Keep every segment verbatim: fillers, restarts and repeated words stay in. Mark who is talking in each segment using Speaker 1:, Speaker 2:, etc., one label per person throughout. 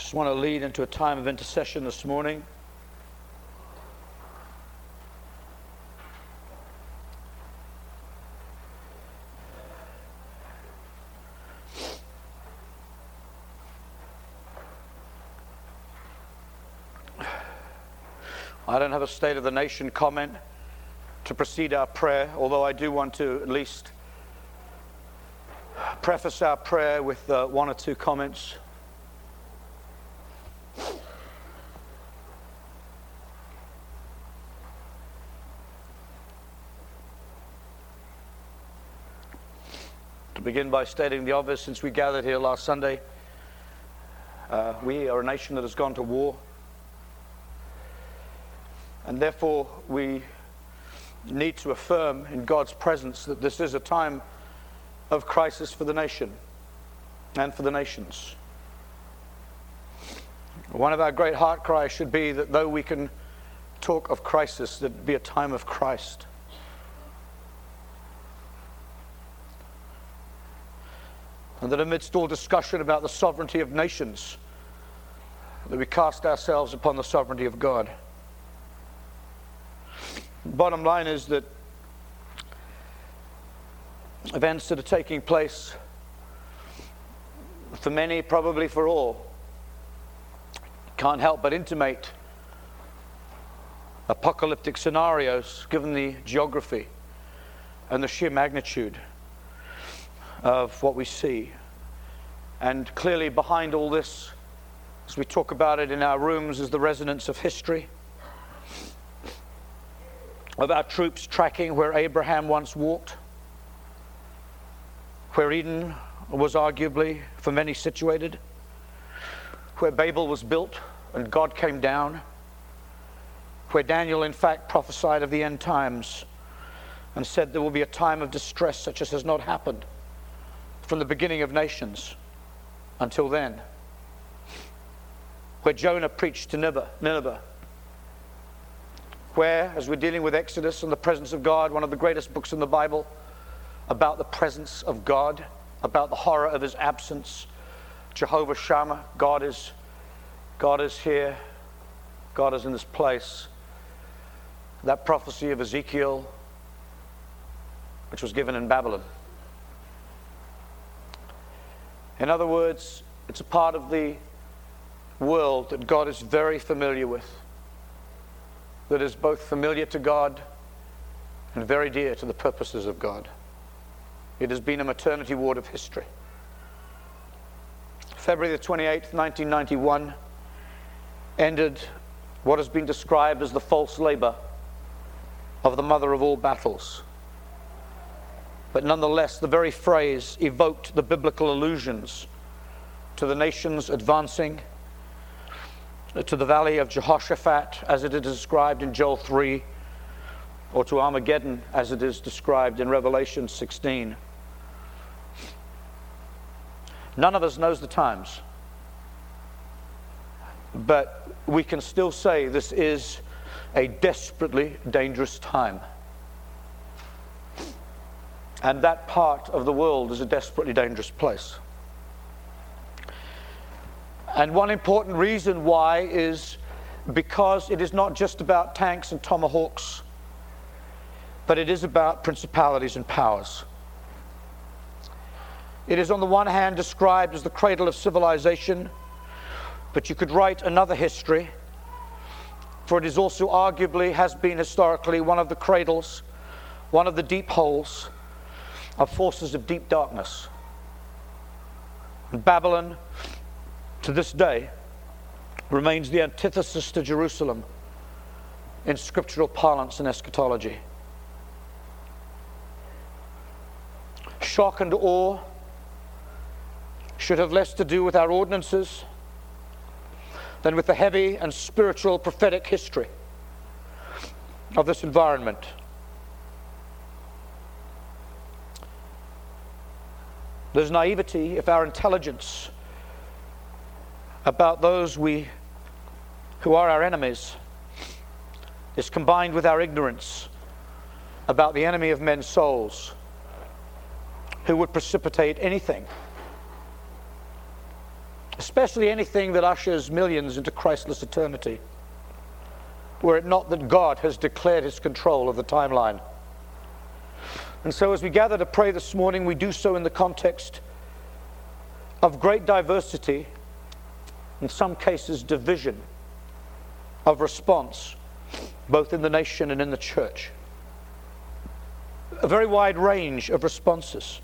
Speaker 1: Just want to lead into a time of intercession this morning. I don't have a State of the Nation comment to precede our prayer, although I do want to at least preface our prayer with uh, one or two comments. To begin by stating the obvious, since we gathered here last Sunday, uh, we are a nation that has gone to war. And therefore, we need to affirm in God's presence that this is a time of crisis for the nation and for the nations. One of our great heart cries should be that though we can talk of crisis, that it be a time of Christ. And that amidst all discussion about the sovereignty of nations, that we cast ourselves upon the sovereignty of God. Bottom line is that events that are taking place, for many, probably for all, can't help but intimate apocalyptic scenarios given the geography and the sheer magnitude of what we see. And clearly behind all this, as we talk about it in our rooms, is the resonance of history, of our troops tracking where Abraham once walked, where Eden was arguably for many situated, where Babel was built and God came down, where Daniel in fact prophesied of the end times and said there will be a time of distress such as has not happened from the beginning of nations until then, where Jonah preached to Nineveh, where, as we're dealing with Exodus and the presence of God, one of the greatest books in the Bible, about the presence of God, about the horror of his absence, Jehovah Shammah, God is, God is here, God is in this place. That prophecy of Ezekiel, which was given in Babylon. In other words, it's a part of the world that God is very familiar with, that is both familiar to God and very dear to the purposes of God. It has been a maternity ward of history. February the twenty-eighth, nineteen ninety-one, ended what has been described as the false labor of the mother of all battles. But nonetheless, the very phrase evoked the biblical allusions to the nations advancing, to the valley of Jehoshaphat as it is described in Joel three, or to Armageddon as it is described in Revelation sixteen. None of us knows the times, but we can still say this is a desperately dangerous time. And that part of the world is a desperately dangerous place. And one important reason why is because it is not just about tanks and tomahawks, but it is about principalities and powers. It is on the one hand described as the cradle of civilization, but you could write another history, for it is also arguably, has been historically, one of the cradles, one of the deep holes of forces of deep darkness. And Babylon, to this day, remains the antithesis to Jerusalem in scriptural parlance and eschatology. Shock and awe should have less to do with our ordinances than with the heavy and spiritual prophetic history of this environment. There's naivety if our intelligence about those we who are our enemies is combined with our ignorance about the enemy of men's souls, who would precipitate anything especially anything that ushers millions into Christless eternity, were it not that God has declared his control of the timeline. And so as we gather to pray this morning, we do so in the context of great diversity, in some cases division, of response, both in the nation and in the church. A very wide range of responses.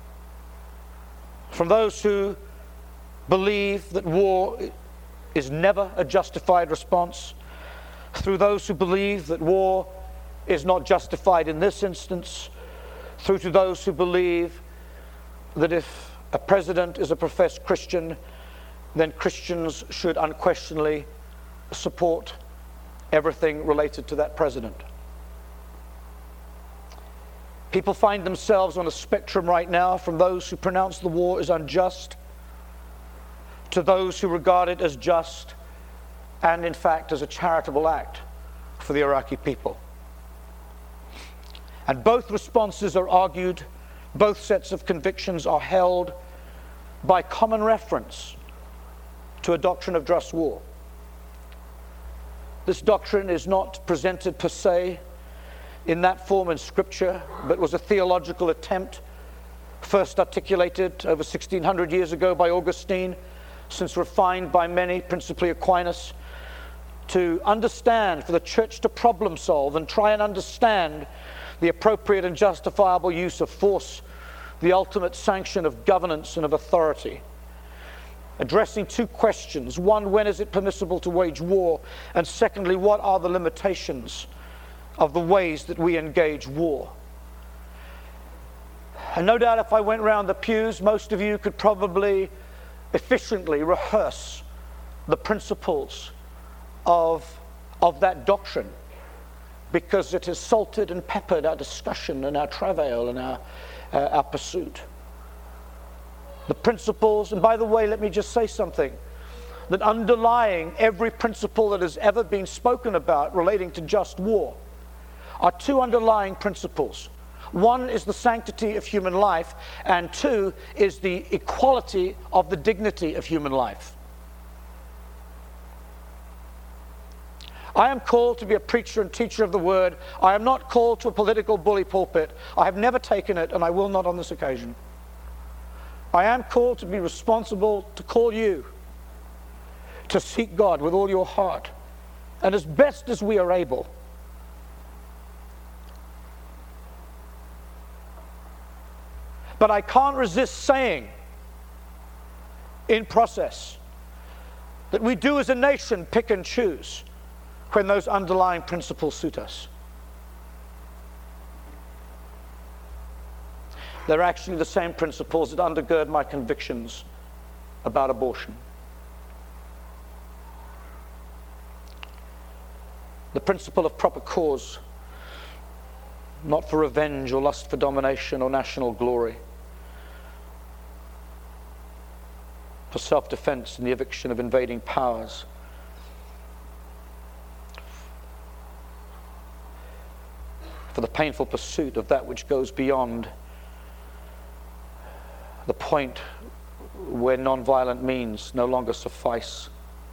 Speaker 1: From those who believe that war is never a justified response, through those who believe that war is not justified in this instance, through to those who believe that if a president is a professed Christian, then Christians should unquestionably support everything related to that president. People find themselves on a spectrum right now, from those who pronounce the war as unjust to those who regard it as just and in fact as a charitable act for the Iraqi people. And both responses are argued, both sets of convictions are held by common reference to a doctrine of just war. This doctrine is not presented per se in that form in Scripture, but was a theological attempt first articulated over sixteen hundred years ago by Augustine, since refined by many, principally Aquinas, to understand, for the church to problem solve and try and understand the appropriate and justifiable use of force, the ultimate sanction of governance and of authority. Addressing two questions. One, when is it permissible to wage war? And secondly, what are the limitations of the ways that we engage war? And no doubt if I went round the pews, most of you could probably efficiently rehearse the principles of, of that doctrine, because it has salted and peppered our discussion and our travail and our, uh, our pursuit. The principles, and by the way, let me just say something, that underlying every principle that has ever been spoken about relating to just war are two underlying principles. One is the sanctity of human life, and two is the equality of the dignity of human life. I am called to be a preacher and teacher of the word. I am not called to a political bully pulpit. I have never taken it, and I will not on this occasion. I am called to be responsible, to call you to seek God with all your heart, and as best as we are able. But I can't resist saying, in process, that we do as a nation pick and choose when those underlying principles suit us. They're actually the same principles that undergird my convictions about abortion. The principle of proper cause, not for revenge or lust for domination or national glory, for self-defense and the eviction of invading powers, for the painful pursuit of that which goes beyond the point where non-violent means no longer suffice.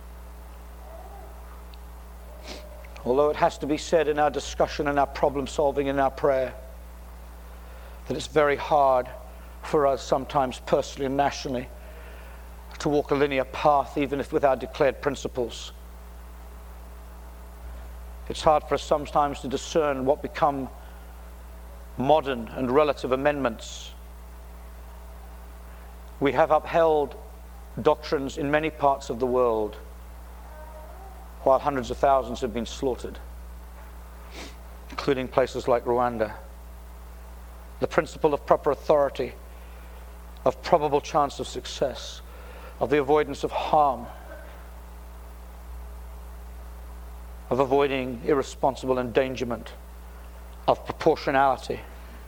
Speaker 1: Although it has to be said in our discussion and our problem solving and our prayer that it's very hard for us sometimes personally and nationally to walk a linear path, even if with our declared principles. It's hard for us sometimes to discern what become modern and relative amendments. We have upheld doctrines in many parts of the world while hundreds of thousands have been slaughtered, including places like Rwanda. The principle of proper authority, of probable chance of success, of the avoidance of harm, of avoiding irresponsible endangerment, of proportionality.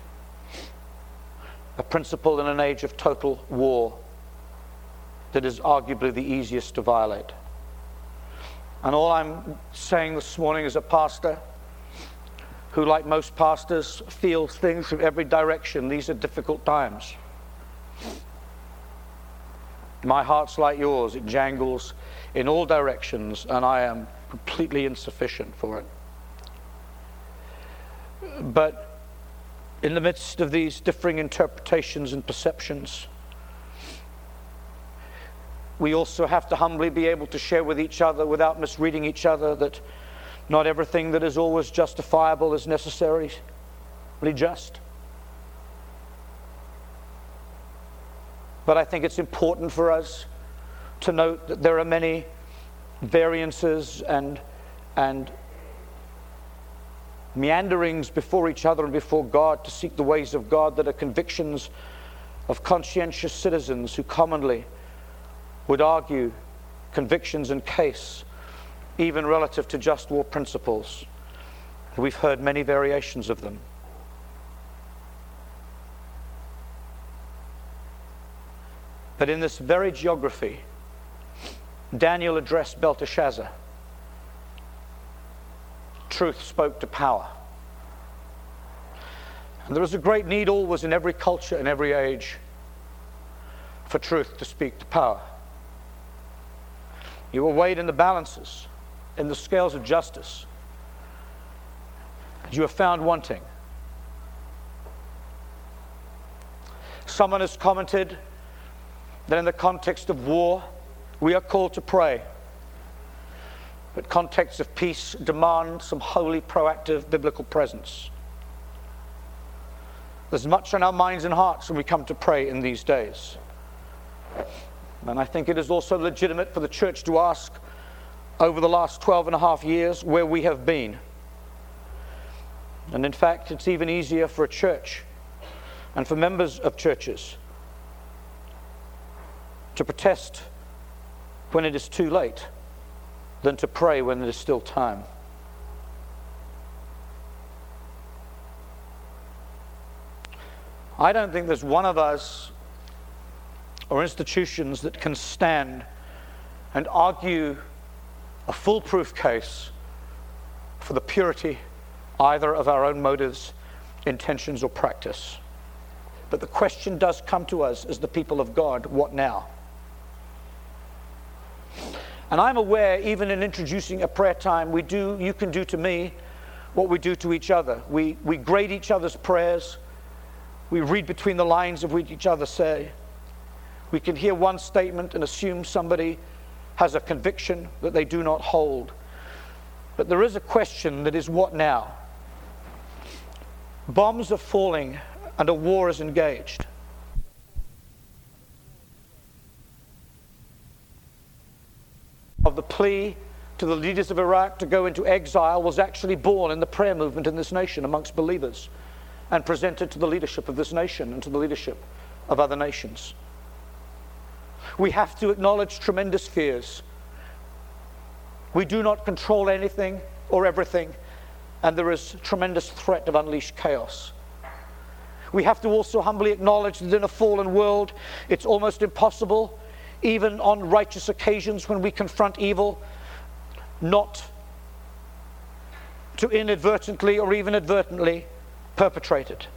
Speaker 1: A principle in an age of total war that is arguably the easiest to violate. And all I'm saying this morning as a pastor who, like most pastors, feels things from every direction, these are difficult times. My heart's like yours. It jangles in all directions, and I am completely insufficient for it. But in the midst of these differing interpretations and perceptions, we also have to humbly be able to share with each other, without misreading each other, that not everything that is always justifiable is necessarily just. But I think it's important for us to note that there are many variances and and meanderings before each other and before God to seek the ways of God that are convictions of conscientious citizens who commonly would argue convictions and case, even relative to just war principles. We've heard many variations of them. But in this very geography, Daniel addressed Belteshazzar. Truth spoke to power. And there is a great need always in every culture, in every age, for truth to speak to power. You are weighed in the balances, in the scales of justice, and you are found wanting. Someone has commented that in the context of war, we are called to pray. But contexts of peace demand some holy, proactive, biblical presence. There's much on our minds and hearts when we come to pray in these days. And I think it is also legitimate for the church to ask, over the last twelve and a half years, where we have been. And in fact, it's even easier for a church and for members of churches to protest when it is too late than to pray when it is still time. I don't think there's one of us or institutions that can stand and argue a foolproof case for the purity either of our own motives, intentions, or practice. But the question does come to us as the people of God, what now? And I'm aware, even in introducing a prayer time, we do, you can do to me what we do to each other. We, we grade each other's prayers. We read between the lines of what each other say. We can hear one statement and assume somebody has a conviction that they do not hold. But there is a question that is, what now? Bombs are falling and a war is engaged. Of the plea to the leaders of Iraq to go into exile was actually born in the prayer movement in this nation amongst believers and presented to the leadership of this nation and to the leadership of other nations. We have to acknowledge tremendous fears. We do not control anything or everything, and there is tremendous threat of unleashed chaos. We have to also humbly acknowledge that in a fallen world, it's almost impossible, even on righteous occasions when we confront evil, not to inadvertently or even advertently perpetrate it.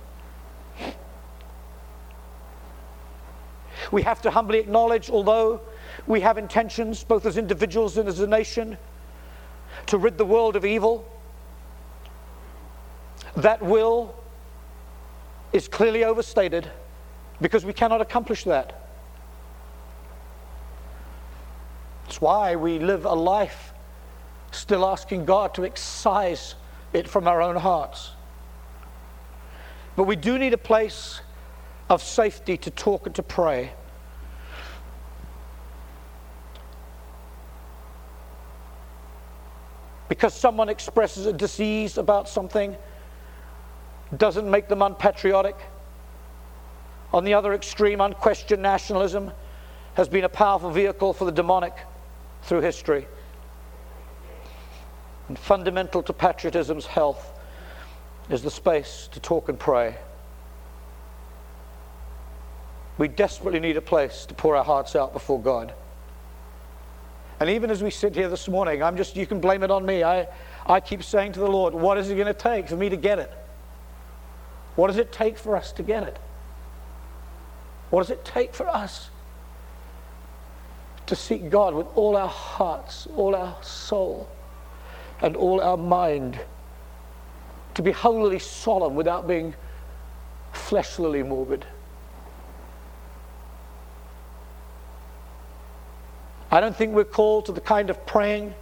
Speaker 1: We have to humbly acknowledge, although we have intentions, both as individuals and as a nation, to rid the world of evil, that will is clearly overstated because we cannot accomplish that. That's why we live a life still asking God to excise it from our own hearts. But we do need a place of safety to talk and to pray. Because someone expresses a disease about something doesn't make them unpatriotic. On the other extreme, unquestioned nationalism has been a powerful vehicle for the demonic through history. And fundamental to patriotism's health is the space to talk and pray. We desperately need a place to pour our hearts out before God. And even as we sit here this morning, I'm just, you can blame it on me. I, I keep saying to the Lord, what is it going to take for me to get it? What does it take for us to get it? What does it take for us to seek God with all our hearts, all our soul, and all our mind, to be wholly solemn without being fleshly morbid. I don't think we're called to the kind of praying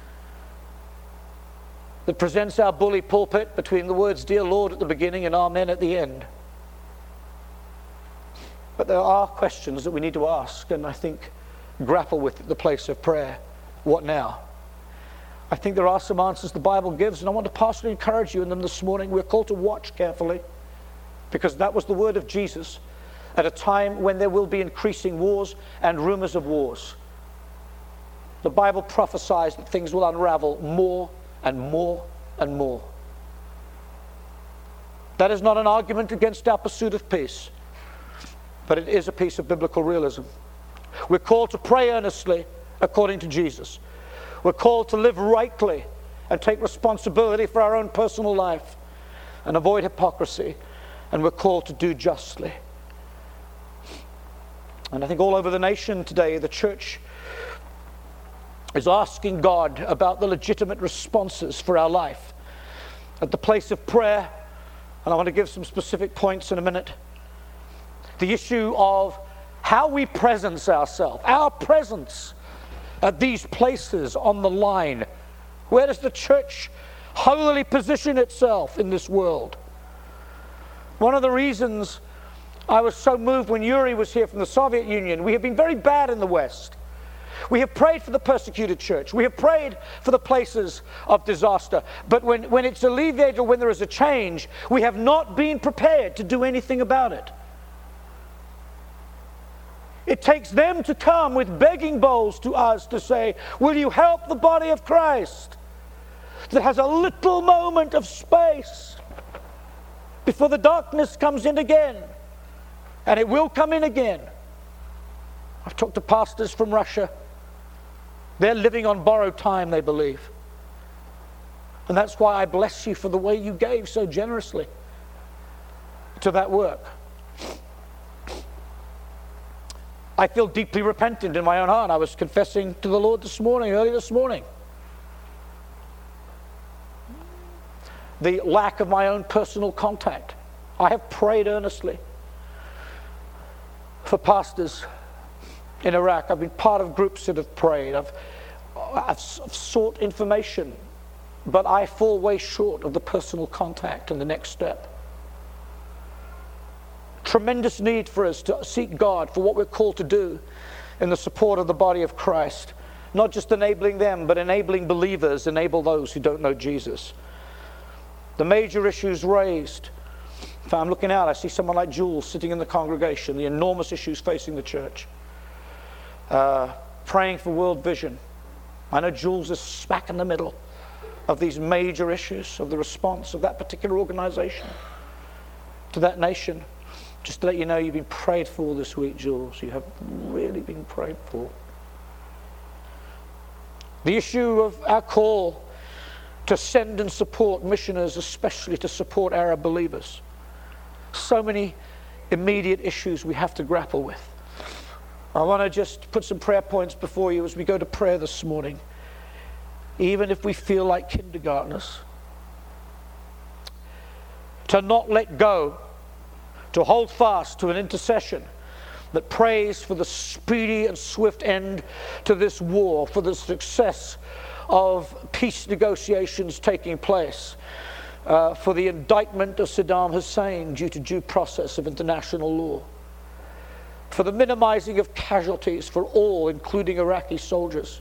Speaker 1: that presents our bully pulpit between the words, "Dear Lord," at the beginning and "Amen" at the end. But there are questions that we need to ask, and I think grapple with at the place of prayer. What now? I think there are some answers the Bible gives, and I want to personally encourage you in them this morning. We're called to watch carefully, because that was the word of Jesus at a time when there will be increasing wars and rumors of wars. The Bible prophesies that things will unravel more and more and more. That is not an argument against our pursuit of peace, but it is a piece of biblical realism. We're called to pray earnestly according to Jesus. We're called to live rightly and take responsibility for our own personal life and avoid hypocrisy. And we're called to do justly. And I think all over the nation today, the church is asking God about the legitimate responses for our life at the place of prayer. And I want to give some specific points in a minute. The issue of how we presence ourselves, our presence at these places on the line. Where does the church holily position itself in this world? One of the reasons I was so moved when Yuri was here from the Soviet Union, we have been very bad in the West. We have prayed for the persecuted church. We have prayed for the places of disaster. But when, when it's alleviated or when there is a change, we have not been prepared to do anything about it. It takes them to come with begging bowls to us to say, "Will you help the body of Christ that has a little moment of space before the darkness comes in again?" And it will come in again. I've talked to pastors from Russia. They're living on borrowed time, they believe. And that's why I bless you for the way you gave so generously to that work. I feel deeply repentant in my own heart. I was confessing to the Lord this morning, early this morning, the lack of my own personal contact. I have prayed earnestly for pastors in Iraq. I've been part of groups that have prayed. I've, I've sought information, but I fall way short of the personal contact and the next step. Tremendous need for us to seek God for what we're called to do in the support of the body of Christ. Not just enabling them, but enabling believers, enable those who don't know Jesus. The major issues raised. If I'm looking out, I see someone like Jules sitting in the congregation, the enormous issues facing the church. Uh, praying for world vision. I know Jules is smack in the middle of these major issues, of the response of that particular organization to that nation. Just to let you know, you've been prayed for this week, Jules. You have really been prayed for. The issue of our call to send and support missioners, especially to support Arab believers. So many immediate issues we have to grapple with. I want to just put some prayer points before you as we go to prayer this morning. Even if we feel like kindergartners. To not let go. To hold fast to an intercession that prays for the speedy and swift end to this war, for the success of peace negotiations taking place, uh, for the indictment of Saddam Hussein due to due process of international law, for the minimizing of casualties for all, including Iraqi soldiers,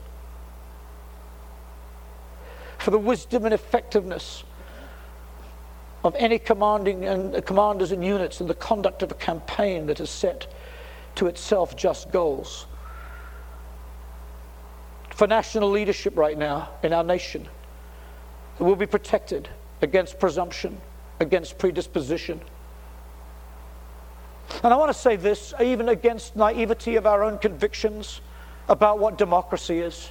Speaker 1: for the wisdom and effectiveness of any commanding and uh, commanders and units in the conduct of a campaign that has set to itself just goals. For national leadership right now in our nation, that will be protected against presumption, against predisposition. And I want to say this, even against naivety of our own convictions about what democracy is.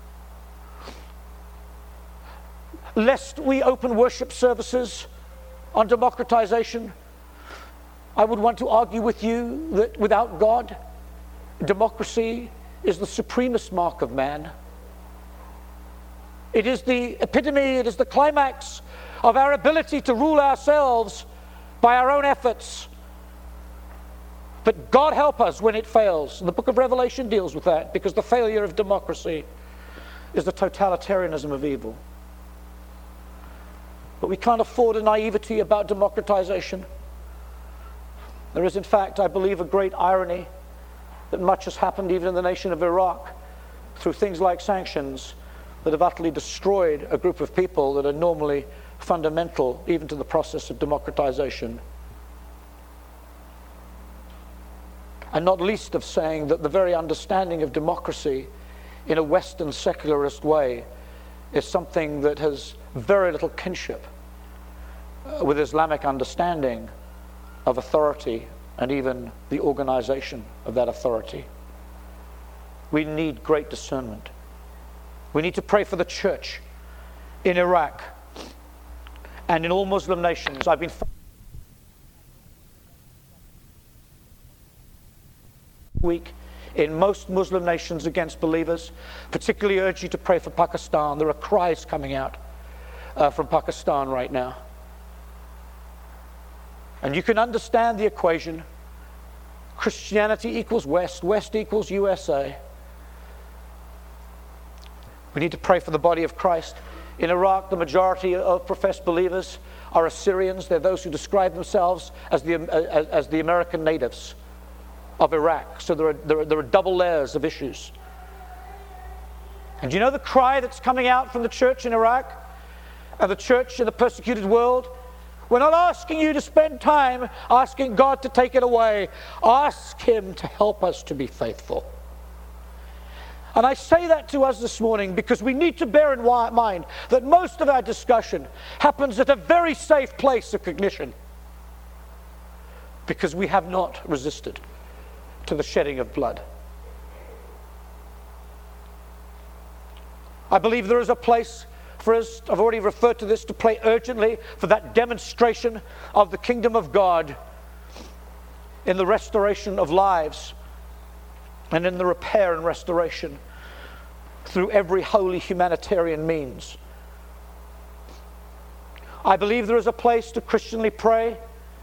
Speaker 1: Lest we open worship services on democratization, I would want to argue with you that without God, democracy is the supremest mark of man. It is the epitome, it is the climax of our ability to rule ourselves by our own efforts. But God help us when it fails. And the book of Revelation deals with that, because the failure of democracy is the totalitarianism of evil. But we can't afford a naivety about democratization. There is, in fact, I believe, a great irony that much has happened even in the nation of Iraq through things like sanctions that have utterly destroyed a group of people that are normally fundamental even to the process of democratization. And not least of saying that the very understanding of democracy in a Western secularist way is something that has very little kinship uh, with Islamic understanding of authority and even the organization of that authority. We need great discernment. We need to pray for the church in Iraq and in all Muslim nations. I've been week in most Muslim nations against believers. Particularly urge you to pray for Pakistan. There are cries coming out uh, from Pakistan right now. And you can understand the equation. Christianity equals West, West equals U S A. We need to pray for the body of Christ. In Iraq, the majority of professed believers are Assyrians. They're those who describe themselves as the, as, as the American natives of Iraq. So there are, there are, there are double layers of issues. And do you know the cry that's coming out from the church in Iraq and the church in the persecuted world? We're not asking you to spend time asking God to take it away. Ask Him to help us to be faithful. And I say that to us this morning because we need to bear in mind that most of our discussion happens at a very safe place of cognition, because we have not resisted to the shedding of blood. I believe there is a place for us, I've already referred to this, to pray urgently for that demonstration of the kingdom of God in the restoration of lives and in the repair and restoration through every holy humanitarian means. I believe there is a place to Christianly pray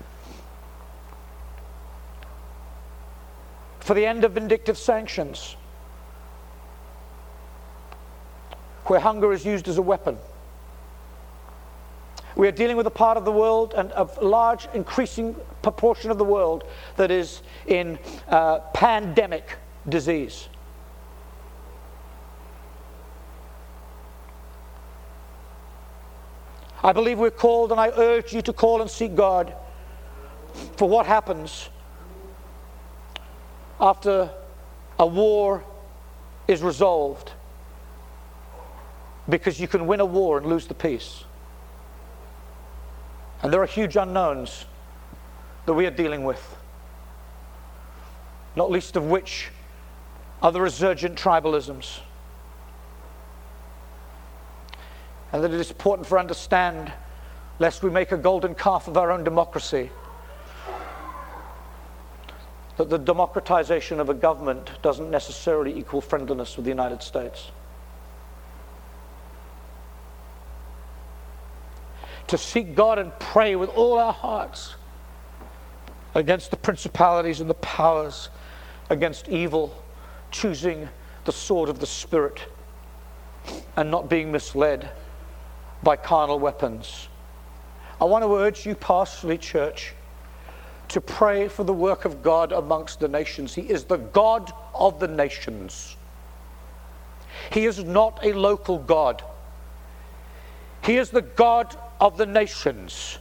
Speaker 1: for the end of vindictive sanctions, where hunger is used as a weapon. We are dealing with a part of the world, and a large increasing proportion of the world, that is in uh, pandemic disease. I believe we're called, and I urge you to call and seek God for what happens after a war is resolved, because you can win a war and lose the peace. And there are huge unknowns that we are dealing with, not least of which are the resurgent tribalisms. And that it is important for us to understand, lest we make a golden calf of our own democracy, that the democratization of a government doesn't necessarily equal friendliness with the United States. To seek God and pray with all our hearts against the principalities and the powers, against evil, choosing the sword of the Spirit and not being misled by carnal weapons. I want to urge you, pastorally, church, to pray for the work of God amongst the nations. He is the God of the nations. He is not a local God. He is the God of the nations.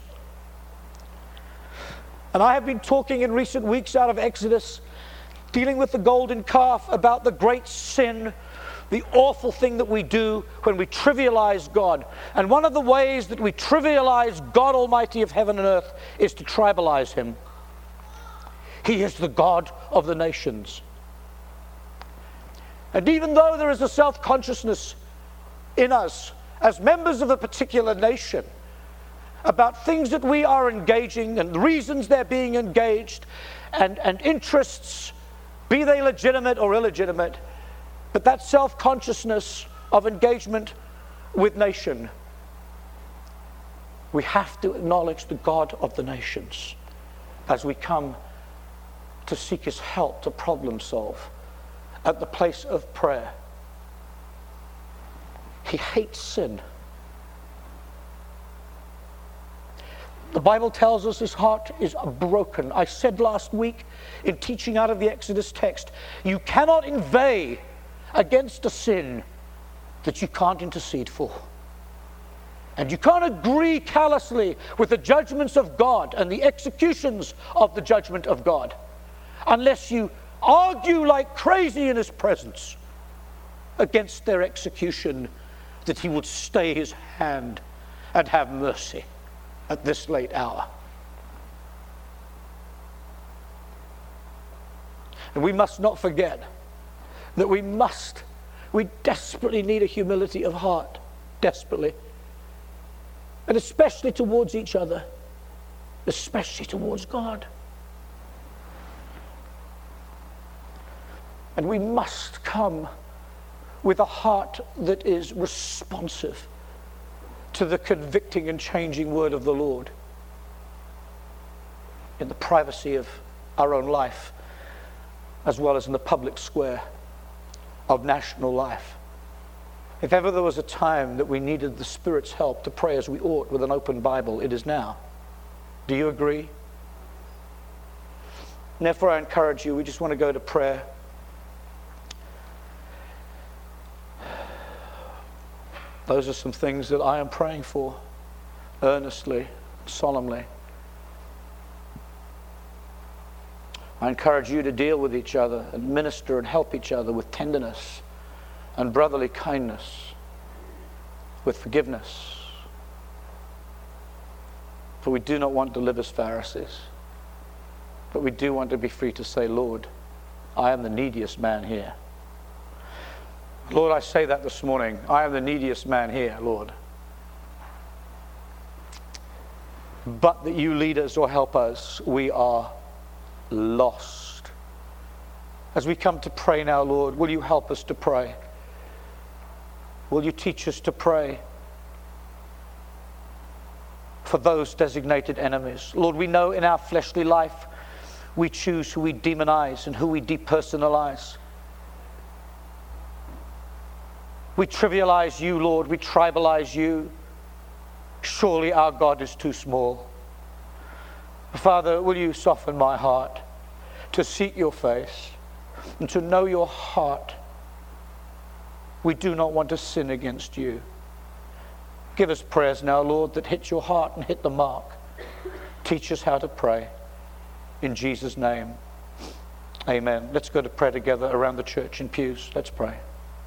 Speaker 1: And I have been talking in recent weeks out of Exodus, dealing with the golden calf, about the great sin, the awful thing that we do when we trivialize God. And one of the ways that we trivialize God Almighty of heaven and earth is to tribalize Him. He is the God of the nations. And even though there is a self-consciousness in us as members of a particular nation about things that we are engaging and the reasons they're being engaged, and, and interests, be they legitimate or illegitimate, But that self-consciousness of engagement with nation, we have to acknowledge the God of the nations as we come to seek his help to problem solve at the place of prayer. He hates sin. The Bible tells us his heart is broken. I said last week in teaching out of the Exodus text, you cannot inveigh against a sin that you can't intercede for. And you can't agree callously with the judgments of God and the executions of the judgment of God unless you argue like crazy in his presence against their execution, that he would stay his hand and have mercy at this late hour. And we must not forget that we must, we desperately need a humility of heart, desperately. And especially towards each other, especially towards God. And we must come with a heart that is responsive to the convicting and changing word of the Lord in the privacy of our own life, as well as in the public square of national life. If ever there was a time that we needed the Spirit's help to pray as we ought with an open Bible, it is now. Do you agree? And therefore I encourage you, we just want to go to prayer. Those are some things that I am praying for, earnestly, solemnly. I encourage you to deal with each other and minister and help each other with tenderness and brotherly kindness, with forgiveness. For we do not want to live as Pharisees, but we do want to be free to say, Lord, I am the neediest man here. Lord, I say that this morning. I am the neediest man here, Lord. But that you lead us or help us, we are lost. As we come to pray now, Lord, will you help us to pray? Will you teach us to pray for those designated enemies? Lord, we know in our fleshly life we choose who we demonize and who we depersonalize. We trivialize you, Lord. We tribalize you. Surely our God is too small. Father, will you soften my heart to seek your face and to know your heart. We do not want to sin against you. Give us prayers now, Lord, that hit your heart and hit the mark. Teach us how to pray. In Jesus' name, amen. Let's go to prayer together around the church in pews. Let's pray.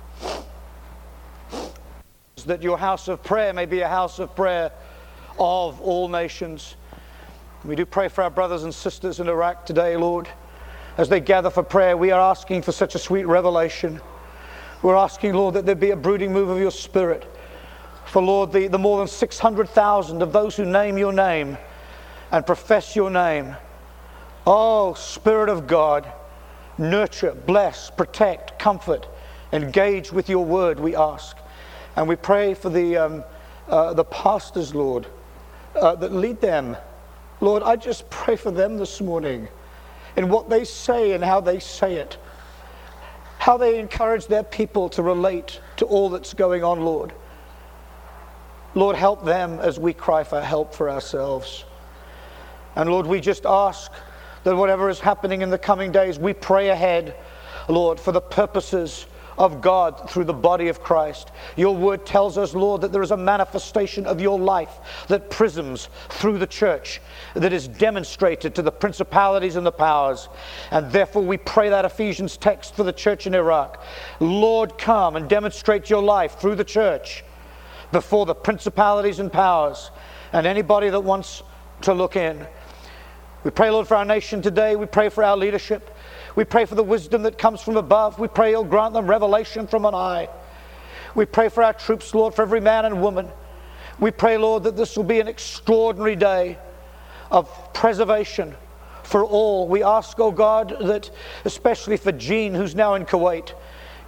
Speaker 1: That your house of prayer may be a house of prayer of all nations. We do pray for our brothers and sisters in Iraq today, Lord. As they gather for prayer, we are asking for such a sweet revelation. We're asking, Lord, that there be a brooding move of your Spirit. For, Lord, the, the more than six hundred thousand of those who name your name and profess your name. Oh, Spirit of God, nurture, bless, protect, comfort, engage with your word, we ask. And we pray for the um, uh, the pastors, Lord, uh, that lead them. Lord, I just pray for them this morning in what they say and how they say it. How they encourage their people to relate to all that's going on, Lord. Lord, help them as we cry for help for ourselves. And Lord, we just ask that whatever is happening in the coming days, we pray ahead, Lord, for the purposes of God through the body of Christ. Your word tells us, Lord, that there is a manifestation of your life that prisms through the church, that is demonstrated to the principalities and the powers. And therefore we pray that Ephesians text for the church in Iraq. Lord, come and demonstrate your life through the church before the principalities and powers and anybody that wants to look in. We pray, Lord, for our nation today. We pray for our leadership. We pray for the wisdom that comes from above. We pray you'll grant them revelation from on high. We pray for our troops, Lord, for every man and woman. We pray, Lord, that this will be an extraordinary day of preservation for all. We ask, oh God, that especially for Jean, who's now in Kuwait,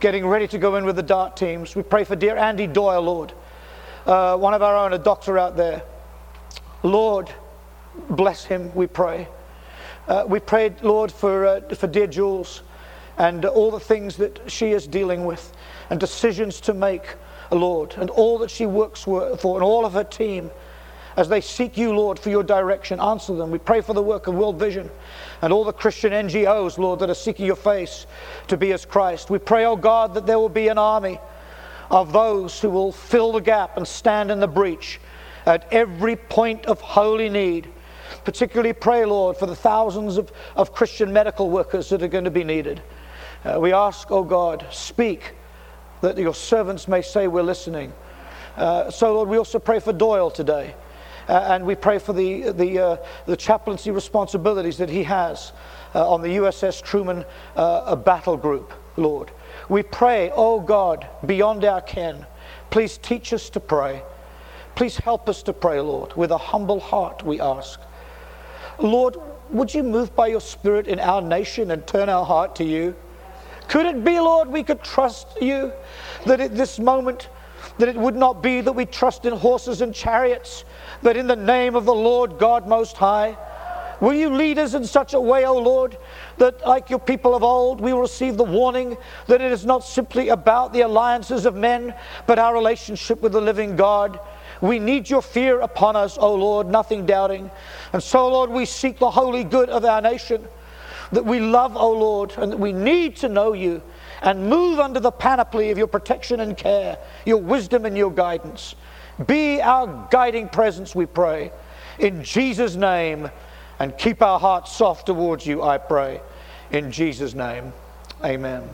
Speaker 1: getting ready to go in with the dart teams. We pray for dear Andy Doyle, Lord, uh, one of our own, a doctor out there. Lord, bless him, we pray. Uh, we prayed, Lord, for, uh, for dear Jules and all the things that she is dealing with and decisions to make, Lord, and all that she works for and all of her team as they seek you, Lord, for your direction. Answer them. We pray for the work of World Vision and all the Christian N G Os, Lord, that are seeking your face to be as Christ. We pray, oh God, that there will be an army of those who will fill the gap and stand in the breach at every point of holy need. Particularly pray, Lord, for the thousands of, of Christian medical workers that are going to be needed. Uh, we ask, oh God, speak, that your servants may say we're listening. Uh, so, Lord, we also pray for Doyle today. Uh, and we pray for the the, uh, the chaplaincy responsibilities that he has uh, on the U S S Truman uh, a battle group, Lord. We pray, oh God, beyond our ken, please teach us to pray. Please help us to pray, Lord, with a humble heart, we ask. Lord, would you move by your Spirit in our nation and turn our heart to you? Could it be, Lord, we could trust you, that at this moment, that it would not be that we trust in horses and chariots, but in the name of the Lord God Most High? Will you lead us in such a way, O Lord, that like your people of old, we will receive the warning that it is not simply about the alliances of men, but our relationship with the living God. We need your fear upon us, O Lord, nothing doubting. And so, Lord, we seek the holy good of our nation, that we love, O Lord, and that we need to know you and move under the panoply of your protection and care, your wisdom and your guidance. Be our guiding presence, we pray, in Jesus' name, and keep our hearts soft towards you, I pray. In Jesus' name, amen.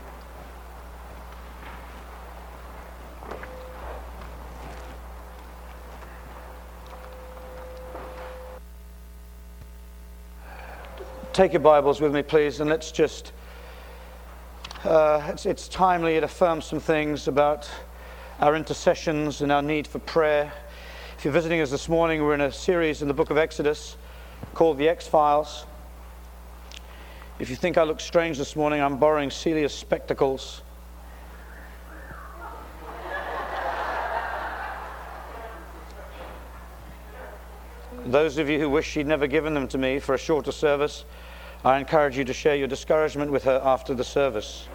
Speaker 1: Take your Bibles with me, please, and let's just, uh, it's, it's timely, it affirms some things about our intercessions and our need for prayer. If you're visiting us this morning, we're in a series in the book of Exodus called The X-Files. If you think I look strange this morning, I'm borrowing Celia's spectacles. Those of you who wish she'd never given them to me for a shorter service, I encourage you to share your discouragement with her after the service.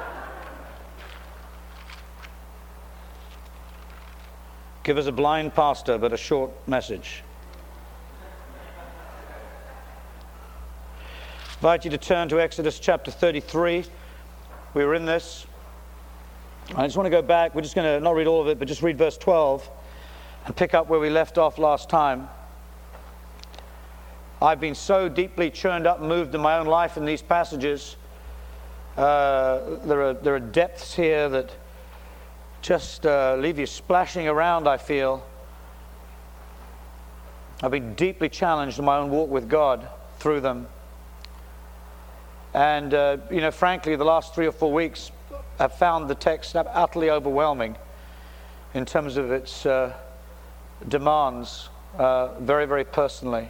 Speaker 1: Give us a blind pastor, but a short message. I invite you to turn to Exodus chapter thirty-three. We were in this. I just want to go back. We're just going to not read all of it, but just read verse twelve and pick up where we left off last time. I've been so deeply churned up and moved in my own life in these passages. Uh, there are there are depths here that just uh, leave you splashing around, I feel. I've been deeply challenged in my own walk with God through them. And, uh, you know, frankly, the last three or four weeks I've found the text utterly overwhelming in terms of its uh, demands, uh, very, very personally.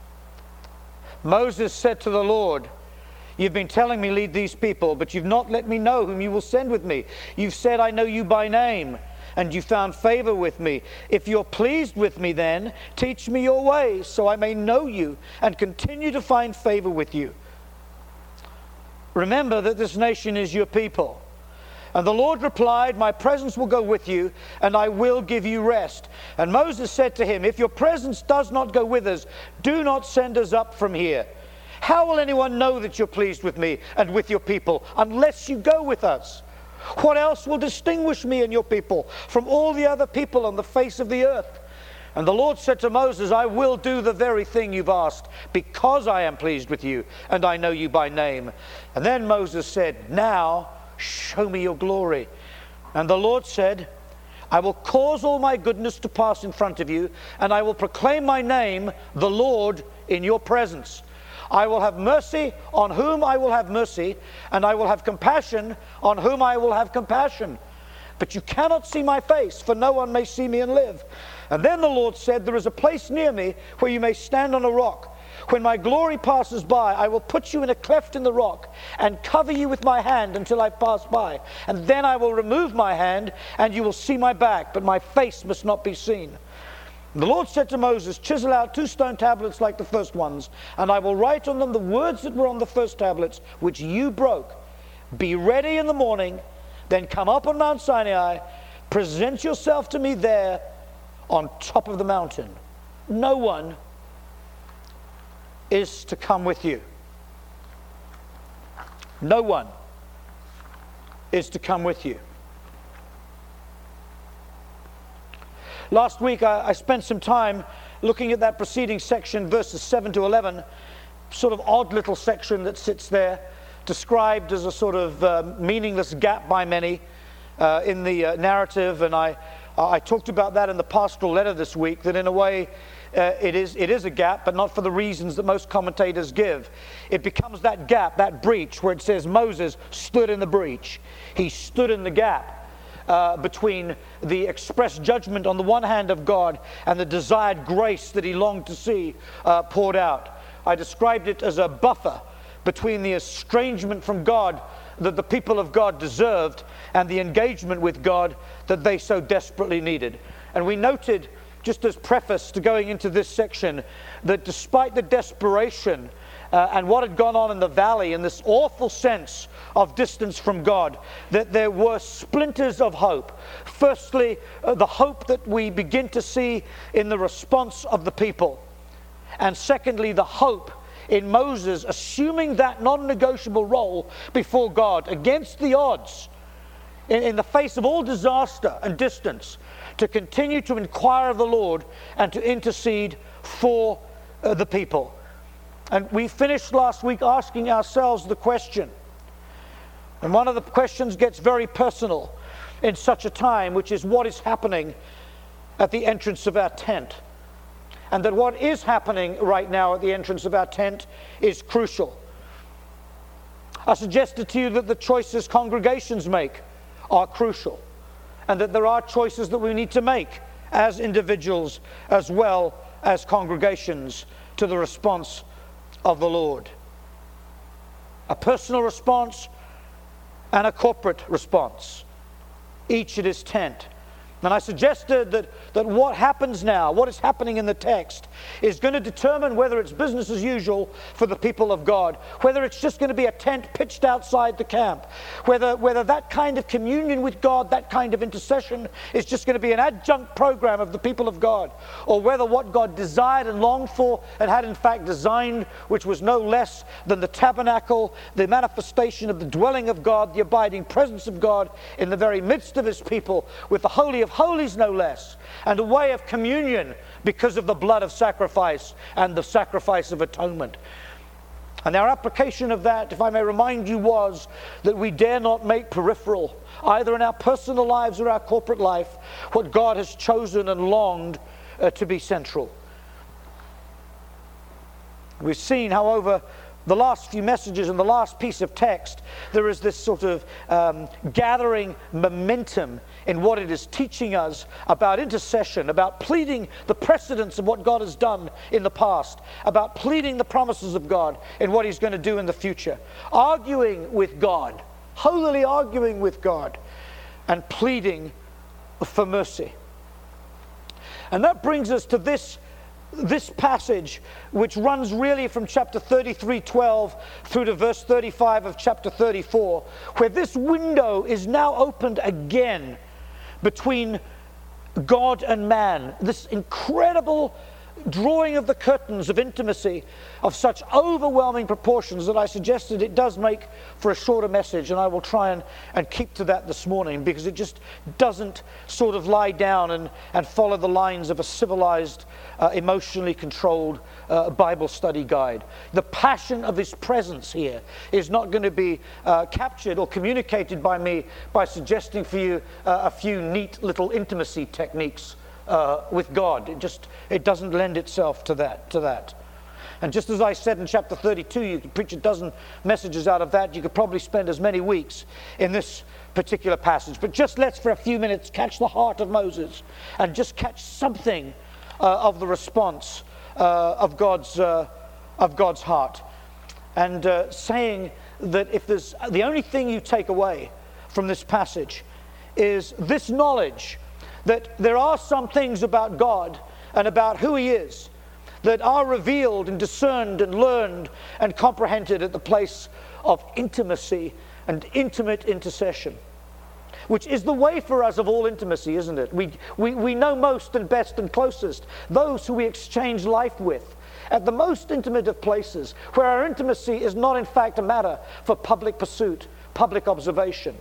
Speaker 1: Moses said to the Lord, "You've been telling me lead these people, but you've not let me know whom you will send with me. You've said I know you by name, and you found favor with me. If you're pleased with me, then teach me your ways, so I may know you and continue to find favor with you. Remember that this nation is your people." And the Lord replied, "My presence will go with you, and I will give you rest." And Moses said to him, "If your presence does not go with us, do not send us up from here. How will anyone know that you're pleased with me and with your people unless you go with us? What else will distinguish me and your people from all the other people on the face of the earth?" And the Lord said to Moses, "I will do the very thing you've asked, because I am pleased with you, and I know you by name." And then Moses said, "Now show me your glory." And the Lord said, "I will cause all my goodness to pass in front of you, and I will proclaim my name, the Lord, in your presence. I will have mercy on whom I will have mercy, and I will have compassion on whom I will have compassion. But you cannot see my face, for no one may see me and live." And then the Lord said, "There is a place near me where you may stand on a rock. When my glory passes by, I will put you in a cleft in the rock and cover you with my hand until I pass by. And then I will remove my hand, and you will see my back, but my face must not be seen. The Lord said to Moses, chisel out two stone tablets like the first ones, and I will write on them the words that were on the first tablets, which you broke. Be ready in the morning, then come up on Mount Sinai, present yourself to me there on top of the mountain. No one is to come with you. No one is to come with you. Last week I, I spent some time looking at that preceding section, verses seven to eleven, sort of odd little section that sits there, described as a sort of uh, meaningless gap by many uh, in the uh, narrative, and I, I talked about that in the pastoral letter this week, that in a way uh, it is, it is a gap, but not for the reasons that most commentators give. It becomes that gap, that breach, where it says Moses stood in the breach. He stood in the gap. Uh, between the express judgment on the one hand of God and the desired grace that he longed to see uh, poured out. I described it as a buffer between the estrangement from God that the people of God deserved and the engagement with God that they so desperately needed. And we noted, just as preface to going into this section, that despite the desperation Uh, and what had gone on in the valley, in this awful sense of distance from God, that there were splinters of hope. Firstly, uh, the hope that we begin to see in the response of the people. And secondly, the hope in Moses assuming that non-negotiable role before God against the odds, in, in the face of all disaster and distance, to continue to inquire of the Lord and to intercede for uh, the people. And we finished last week asking ourselves the question, and one of the questions gets very personal in such a time, which is what is happening at the entrance of our tent. And that what is happening right now at the entrance of our tent is crucial. I suggested to you that the choices congregations make are crucial, and that there are choices that we need to make as individuals as well as congregations to the response of the Lord. A personal response and a corporate response, each at his tent. And I suggested that, that what happens now, what is happening in the text, is going to determine whether it's business as usual for the people of God, whether it's just going to be a tent pitched outside the camp, whether, whether that kind of communion with God, that kind of intercession is just going to be an adjunct program of the people of God, or whether what God desired and longed for and had in fact designed, which was no less than the tabernacle, the manifestation of the dwelling of God, the abiding presence of God in the very midst of his people, with the Holy of Holies no less, and a way of communion because of the blood of sacrifice and the sacrifice of atonement. And our application of that, if I may remind you, was that we dare not make peripheral, either in our personal lives or our corporate life, what God has chosen and longed uh, to be central. We've seen, however, the last few messages and the last piece of text, there is this sort of um, gathering momentum in what it is teaching us about intercession, about pleading the precedence of what God has done in the past, about pleading the promises of God in what he's going to do in the future, arguing with God, holily arguing with God, and pleading for mercy. And that brings us to this This passage, which runs really from chapter thirty-three twelve through to verse thirty-five of chapter thirty-four, where this window is now opened again between God and man. This incredible drawing of the curtains of intimacy of such overwhelming proportions that I suggested it does make for a shorter message, and I will try and, and keep to that this morning, because it just doesn't sort of lie down and, and follow the lines of a civilized, uh, emotionally controlled uh, Bible study guide. The passion of his presence here is not going to be uh, captured or communicated by me by suggesting for you uh, a few neat little intimacy techniques Uh, with God. It just it doesn't lend itself to that to that. And just as I said in chapter thirty-two, you could preach a dozen messages out of that. You could probably spend as many weeks in this particular passage. But just let's for a few minutes catch the heart of Moses and just catch something uh, of the response uh, of God's uh, of God's heart, and uh, saying that if there's the only thing you take away from this passage is this knowledge that there are some things about God and about who He is that are revealed and discerned and learned and comprehended at the place of intimacy and intimate intercession, which is the way for us of all intimacy, isn't it? We, we, we know most and best and closest those who we exchange life with at the most intimate of places, where our intimacy is not in fact a matter for public pursuit, public observation.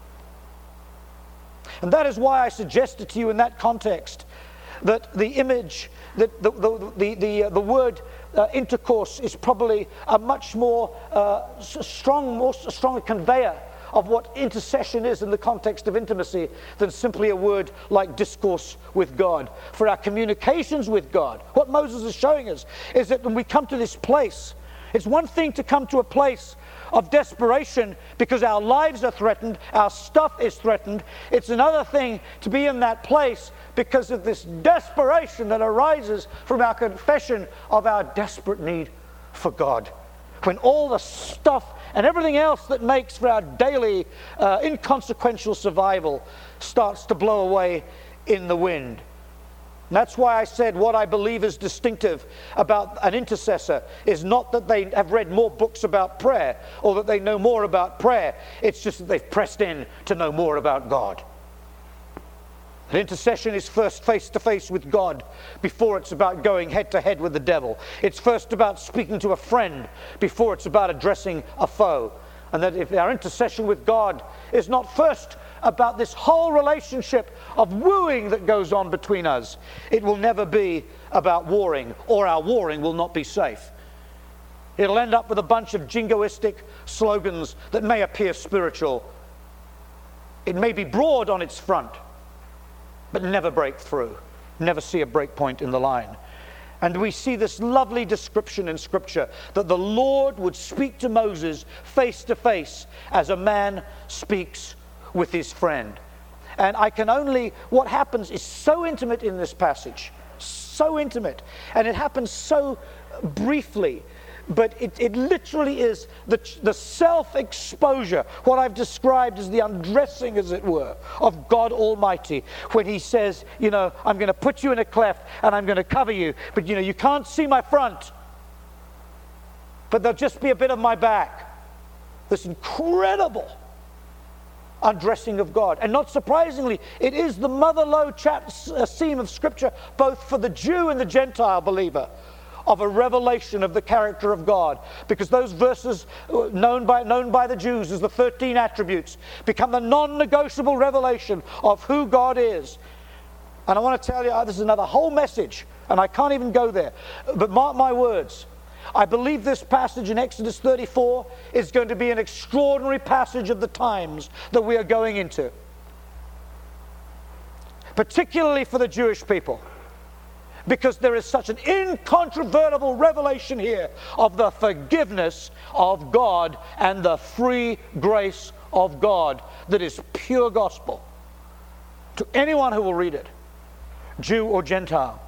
Speaker 1: And that is why I suggested to you in that context that the image, that the, the, the, the, uh, the word uh, intercourse is probably a much more uh, strong, more stronger conveyor of what intercession is in the context of intimacy than simply a word like discourse with God. For our communications with God, what Moses is showing us is that when we come to this place, it's one thing to come to a place of desperation because our lives are threatened, our stuff is threatened. It's another thing to be in that place because of this desperation that arises from our confession of our desperate need for God. When all the stuff and everything else that makes for our daily uh, inconsequential survival starts to blow away in the wind. And that's why I said what I believe is distinctive about an intercessor is not that they have read more books about prayer or that they know more about prayer. It's just that they've pressed in to know more about God. An intercession is first face-to-face with God before it's about going head-to-head with the devil. It's first about speaking to a friend before it's about addressing a foe. And that if our intercession with God is not first about this whole relationship of wooing that goes on between us, it will never be about warring, or our warring will not be safe. It'll end up with a bunch of jingoistic slogans that may appear spiritual. It may be broad on its front, but never break through, never see a break point in the line. And we see this lovely description in Scripture that the Lord would speak to Moses face to face as a man speaks with his friend. And I can only, what happens is so intimate in this passage, so intimate, and it happens so briefly. But it, it literally is the, the self-exposure, what I've described as the undressing, as it were, of God Almighty, when He says, you know, I'm going to put you in a cleft and I'm going to cover you, but you know, you can't see my front, but there'll just be a bit of my back. This incredible undressing of God. And not surprisingly, it is the mother-lode chap, uh, theme of Scripture, both for the Jew and the Gentile believer, of a revelation of the character of God, because those verses known by known by the Jews as the thirteen attributes become the non-negotiable revelation of who God is. And I want to tell you, oh, this is another whole message, and I can't even go there. But mark my words, I believe this passage in Exodus thirty-four is going to be an extraordinary passage of the times that we are going into, particularly for the Jewish people. Because there is such an incontrovertible revelation here of the forgiveness of God and the free grace of God that is pure gospel to anyone who will read it, Jew or Gentile.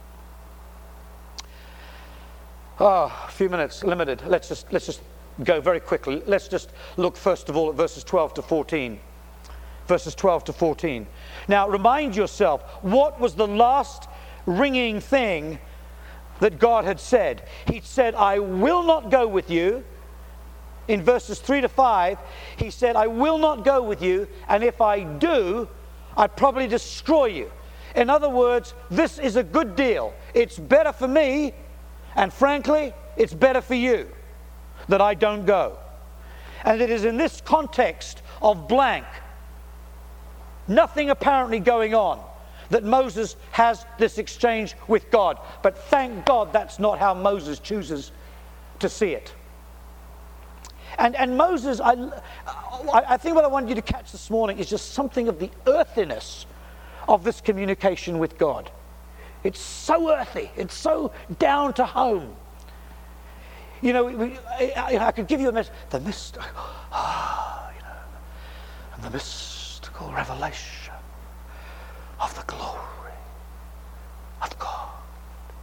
Speaker 1: Oh, a few minutes, limited. Let's just, let's just go very quickly. Let's just look first of all at verses twelve to fourteen. Verses twelve to fourteen. Now, remind yourself, what was the last ringing thing that God had said? He said, I will not go with you. In verses three to five, He said, I will not go with you, and if I do, I'd probably destroy you. In other words, this is a good deal. It's better for me, and frankly, it's better for you that I don't go. And it is in this context of blank, nothing apparently going on, that Moses has this exchange with God. But thank God that's not how Moses chooses to see it. And and Moses, I, I think what I want you to catch this morning is just something of the earthiness of this communication with God. It's so earthy. It's so down to home. You know, we, I, I could give you a message, the mystical, ah, you know, and the mystical revelation of the glory of God.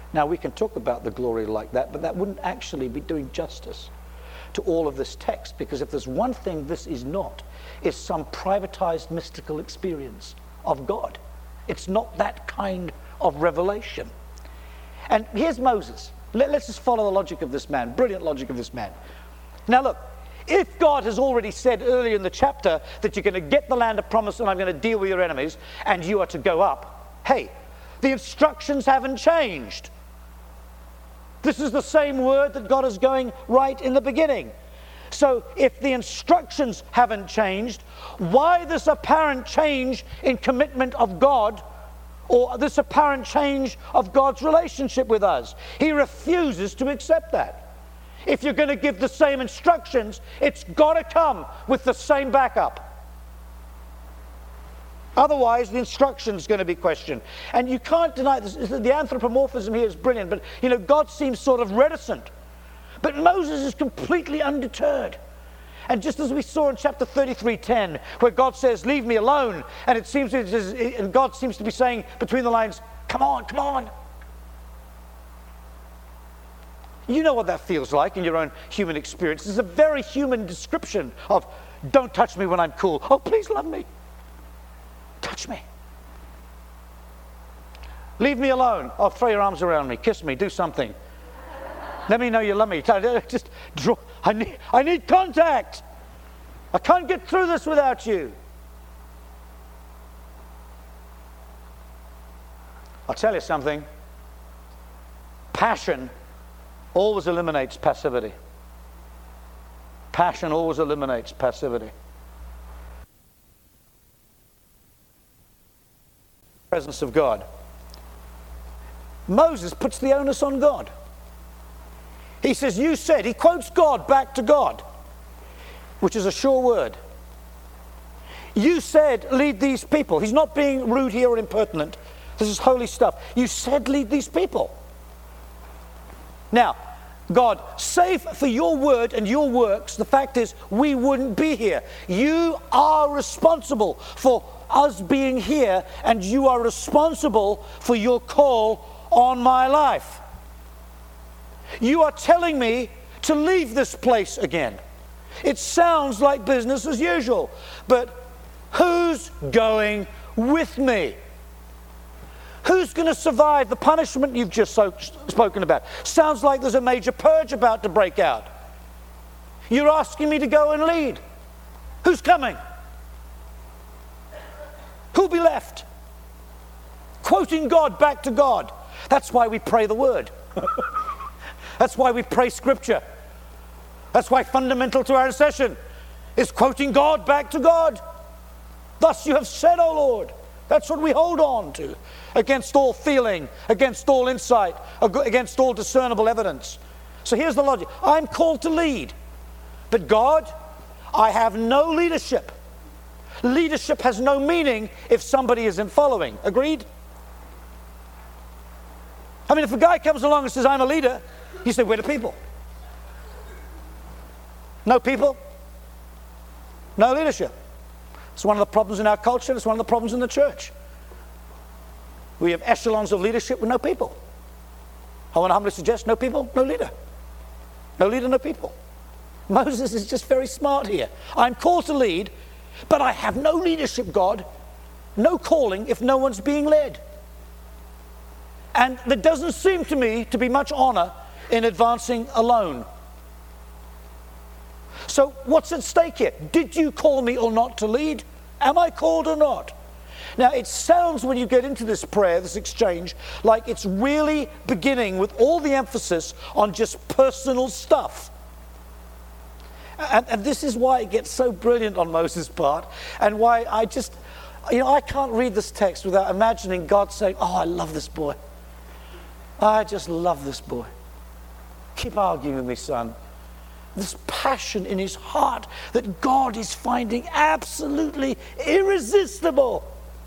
Speaker 1: Now, we can talk about the glory like that, but that wouldn't actually be doing justice to all of this text, because if there's one thing this is not, it's some privatized mystical experience of God. It's not that kind of revelation. And here's Moses. Let, let's just follow the logic of this man, brilliant logic of this man. Now look, if God has already said earlier in the chapter that you're going to get the land of promise and I'm going to deal with your enemies and you are to go up, hey, the instructions haven't changed. This is the same word that God is going right in the beginning. So if the instructions haven't changed, why this apparent change in commitment of God, or this apparent change of God's relationship with us? He refuses to accept that. If you're going to give the same instructions, it's got to come with the same backup. Otherwise, the instruction is going to be questioned. And you can't deny this. The anthropomorphism here is brilliant, but you know, God seems sort of reticent. But Moses is completely undeterred. And just as we saw in chapter thirty-three ten, where God says, leave me alone, and it seems it is, and God seems to be saying between the lines, come on, come on. You know what that feels like in your own human experience. It's a very human description of, don't touch me when I'm cool. Oh, please love me. Touch me. Leave me alone. Oh, throw your arms around me. Kiss me. Do something. Let me know you love me. Just draw. I need, I need contact. I can't get through this without you. I'll tell you something. Passion always eliminates passivity. Passion always eliminates passivity. Presence of God. Moses puts the onus on God. He says, you said, he quotes God back to God, which is a sure word. You said, lead these people. He's not being rude here or impertinent. This is holy stuff. You said, lead these people. Now, God, save for your word and your works, the fact is, we wouldn't be here. You are responsible for us being here, and you are responsible for your call on my life. You are telling me to leave this place again. It sounds like business as usual, but who's going with me? Who's going to survive the punishment you've just so, spoken about? Sounds like there's a major purge about to break out. You're asking me to go and lead. Who's coming? Who'll be left? Quoting God back to God. That's why we pray the word. That's why we pray scripture. That's why fundamental to our intercession is quoting God back to God. Thus you have said, O Lord. That's what we hold on to, against all feeling, against all insight, against all discernible evidence. So here's the logic. I'm called to lead. But God, I have no leadership. Leadership has no meaning if somebody isn't following. Agreed? I mean, if a guy comes along and says, I'm a leader, you say, where are the people? No people? No leadership. It's one of the problems in our culture. It's one of the problems in the church. We have echelons of leadership with no people. I want to humbly suggest, no people, no leader. No leader, no people. Moses is just very smart here. I'm called to lead, but I have no leadership, God. No calling if no one's being led. And there doesn't seem to me to be much honor in advancing alone. So what's at stake here? Did you call me or not to lead? Am I called or not? Now it sounds, when you get into this prayer, this exchange, like it's really beginning with all the emphasis on just personal stuff. And, and this is why it gets so brilliant on Moses' part, and why I just, you know, I can't read this text without imagining God saying, oh, I love this boy. I just love this boy. Keep arguing with me, son. This passion in his heart that God is finding absolutely irresistible.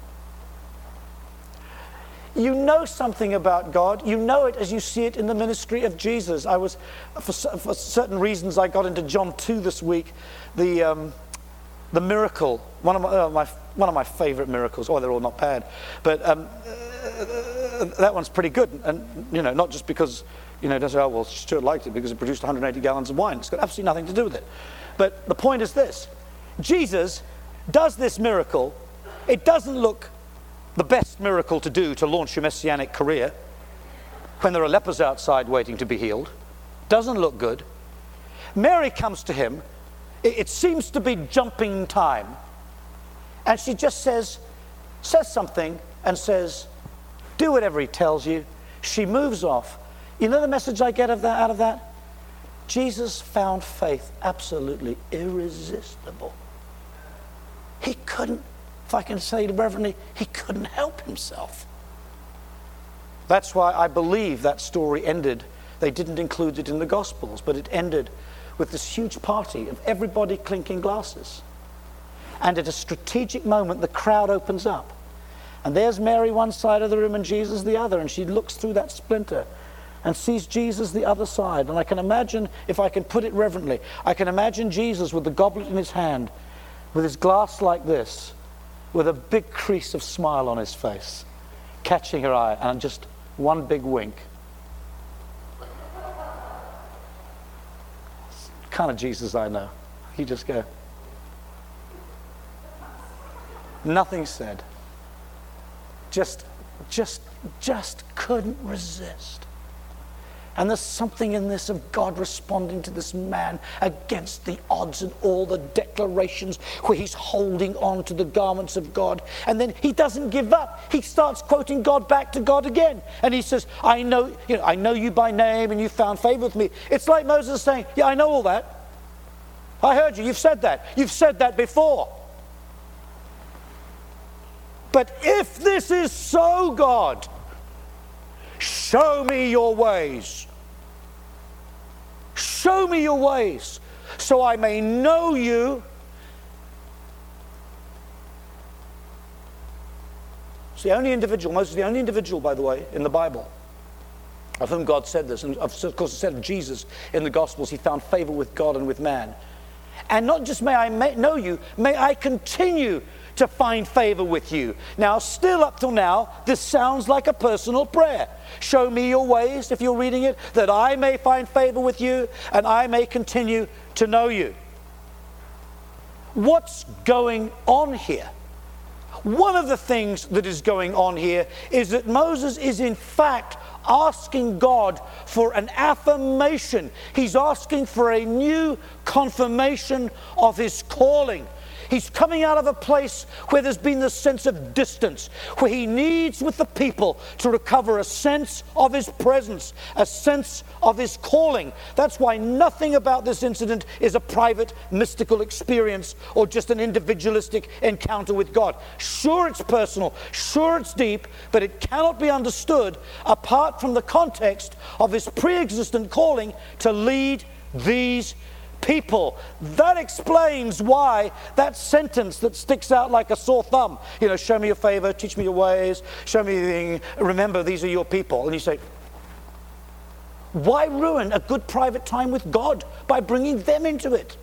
Speaker 1: You know something about God. You know it as you see it in the ministry of Jesus. I was, for, for certain reasons, I got into John two this week. The um, the miracle, one of my, uh, my one of my favorite miracles. Oh, they're all not bad, but um, uh, that one's pretty good. And, you know, not just because, you know, they say, oh, well, Stuart liked it because it produced one hundred eighty gallons of wine. It's got absolutely nothing to do with it. But the point is this. Jesus does this miracle. It doesn't look the best miracle to do to launch your messianic career when there are lepers outside waiting to be healed. Doesn't look good. Mary comes to him. It, it seems to be jumping time. And she just says, says something and says, do whatever he tells you. She moves off. You know the message I get of that, out of that? Jesus found faith absolutely irresistible. He couldn't, if I can say it reverently, he couldn't help himself. That's why I believe that story ended. They didn't include it in the Gospels, but it ended with this huge party of everybody clinking glasses. And at a strategic moment, the crowd opens up. And there's Mary one side of the room and Jesus the other. And she looks through that splinter and sees Jesus the other side. And I can imagine, if I can put it reverently, I can imagine Jesus with the goblet in his hand, with his glass like this, with a big crease of smile on his face, catching her eye, and just one big wink. It's the kind of Jesus I know. You just go. Nothing said. Just, just, just couldn't resist. And there's something in this of God responding to this man against the odds and all the declarations where he's holding on to the garments of God. And then he doesn't give up. He starts quoting God back to God again. And he says, I know, you know, I know you by name and you found favor with me. It's like Moses saying, yeah, I know all that. I heard you. You've said that. You've said that before. But if this is so, God, show me your ways. Show me your ways so I may know you. It's the only individual, Moses is the only individual, by the way, in the Bible of whom God said this. And of course it said of Jesus in the Gospels, he found favor with God and with man. And not just may I know you, may I continue to find favor with you. Now, still up till now, this sounds like a personal prayer. Show me your ways, if you're reading it, that I may find favor with you and I may continue to know you. What's going on here? One of the things that is going on here is that Moses is in fact asking God for an affirmation. He's asking for a new confirmation of his calling. He's coming out of a place where there's been this sense of distance, where he needs with the people to recover a sense of his presence, a sense of his calling. That's why nothing about this incident is a private mystical experience or just an individualistic encounter with God. Sure, it's personal, sure, it's deep, but it cannot be understood apart from the context of his pre-existent calling to lead these people. That explains why that sentence that sticks out like a sore thumb, you know, show me your favor, teach me your ways, show me the, remember these are your people. And you say, why ruin a good private time with God by bringing them into it?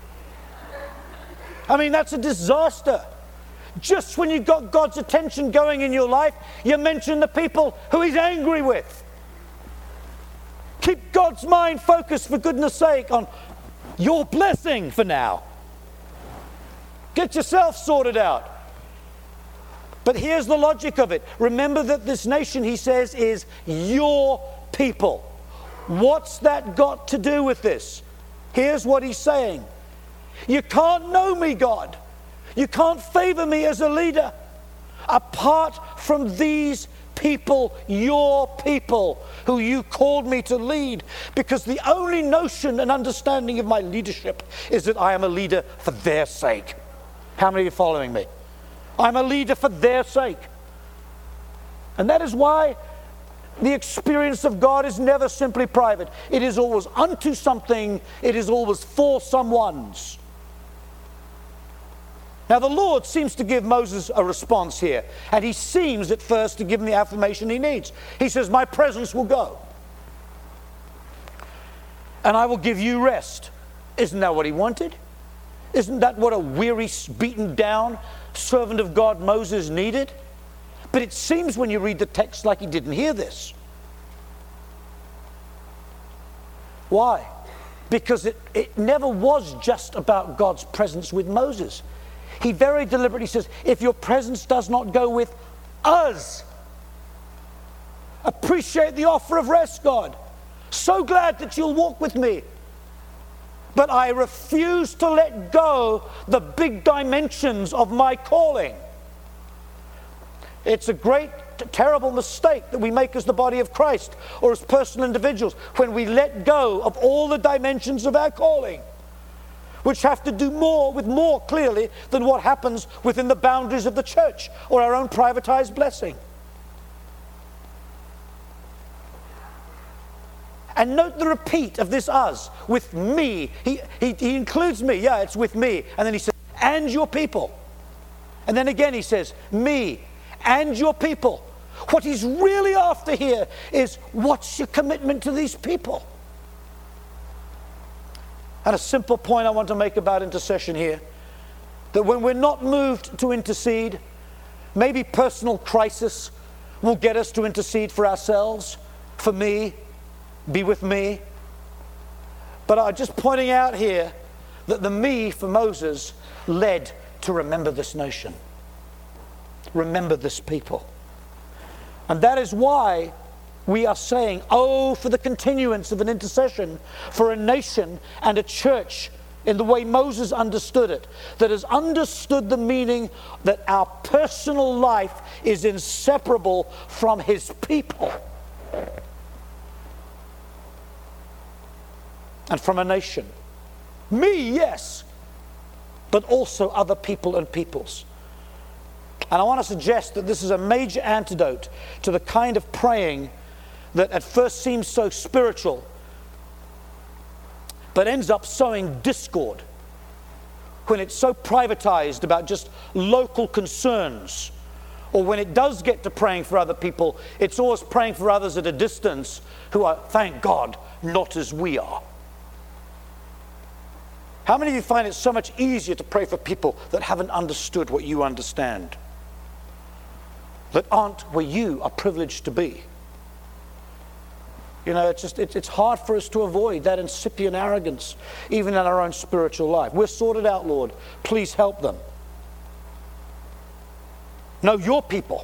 Speaker 1: I mean, that's a disaster. Just when you've got God's attention going in your life, you mention the people who he's angry with. Keep God's mind focused, for goodness sake, on your blessing for now. Get yourself sorted out. But here's the logic of it. Remember that this nation, he says, is your people. What's that got to do with this? Here's what he's saying. You can't know me, God. You can't favor me as a leader apart from these people, your people, who you called me to lead, because the only notion and understanding of my leadership is that I am a leader for their sake. How many are following me? I'm a leader for their sake. And that is why the experience of God is never simply private. It is always unto something. It is always for someone's. Now the Lord seems to give Moses a response here, and he seems at first to give him the affirmation he needs. He says, my presence will go, and I will give you rest. Isn't that what he wanted? Isn't that what a weary, beaten down servant of God Moses needed? But it seems when you read the text like he didn't hear this. Why? Because it, it never was just about God's presence with Moses. He very deliberately says, if your presence does not go with us, appreciate the offer of rest, God. So glad that you'll walk with me. But I refuse to let go the big dimensions of my calling. It's a great, terrible mistake that we make as the body of Christ or as personal individuals when we let go of all the dimensions of our calling, which have to do more with more clearly than what happens within the boundaries of the church or our own privatized blessing. And note the repeat of this us, with me. He, he, he includes me. Yeah, it's with me. And then he says, and your people. And then again he says, me and your people. What he's really after here is, what's your commitment to these people? And a simple point I want to make about intercession here, that when we're not moved to intercede, maybe personal crisis will get us to intercede for ourselves, for me, be with me. But I'm just pointing out here that the me for Moses led to remember this nation. Remember this people. And that is why we are saying, oh, for the continuance of an intercession for a nation and a church in the way Moses understood it, that has understood the meaning that our personal life is inseparable from his people and from a nation. Me, yes, but also other people and peoples. And I want to suggest that this is a major antidote to the kind of praying that at first seems so spiritual, but ends up sowing discord when it's so privatized about just local concerns. Or when it does get to praying for other people, it's always praying for others at a distance who are, thank God, not as we are. How many of you find it so much easier to pray for people that haven't understood what you understand? That aren't where you are privileged to be? You know, it's just it's, it's hard for us to avoid that incipient arrogance, even in our own spiritual life. We're sorted out, Lord. Please help them. Know your people,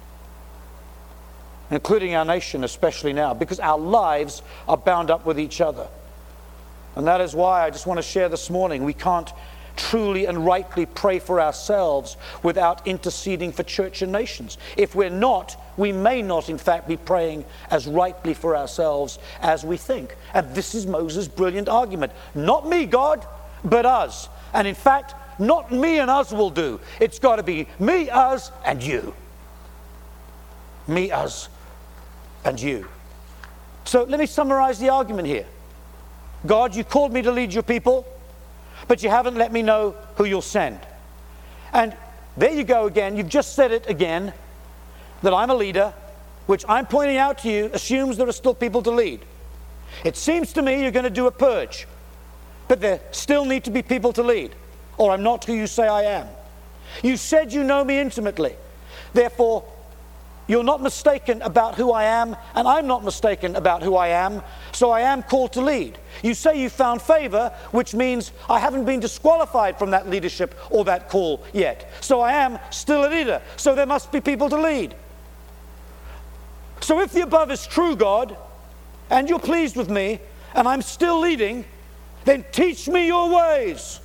Speaker 1: including our nation, especially now, because our lives are bound up with each other. And that is why I just want to share this morning, we can't truly and rightly pray for ourselves without interceding for church and nations. If we're not, we may not in fact be praying as rightly for ourselves as we think. And this is Moses' brilliant argument. Not me, God, but us. And in fact, not me and us will do. It's got to be me, us, and you. Me, us, and you. So let me summarize the argument here. God, you called me to lead your people, but you haven't let me know who you'll send. And there you go again. You've just said it again, that I'm a leader, which I'm pointing out to you assumes there are still people to lead. It seems to me you're going to do a purge, but there still need to be people to lead, or I'm not who you say I am. You said you know me intimately. Therefore, you're not mistaken about who I am, and I'm not mistaken about who I am, so I am called to lead. You say you found favor, which means I haven't been disqualified from that leadership or that call yet. So I am still a leader, so there must be people to lead. So if the above is true, God, and you're pleased with me, and I'm still leading, then teach me your ways.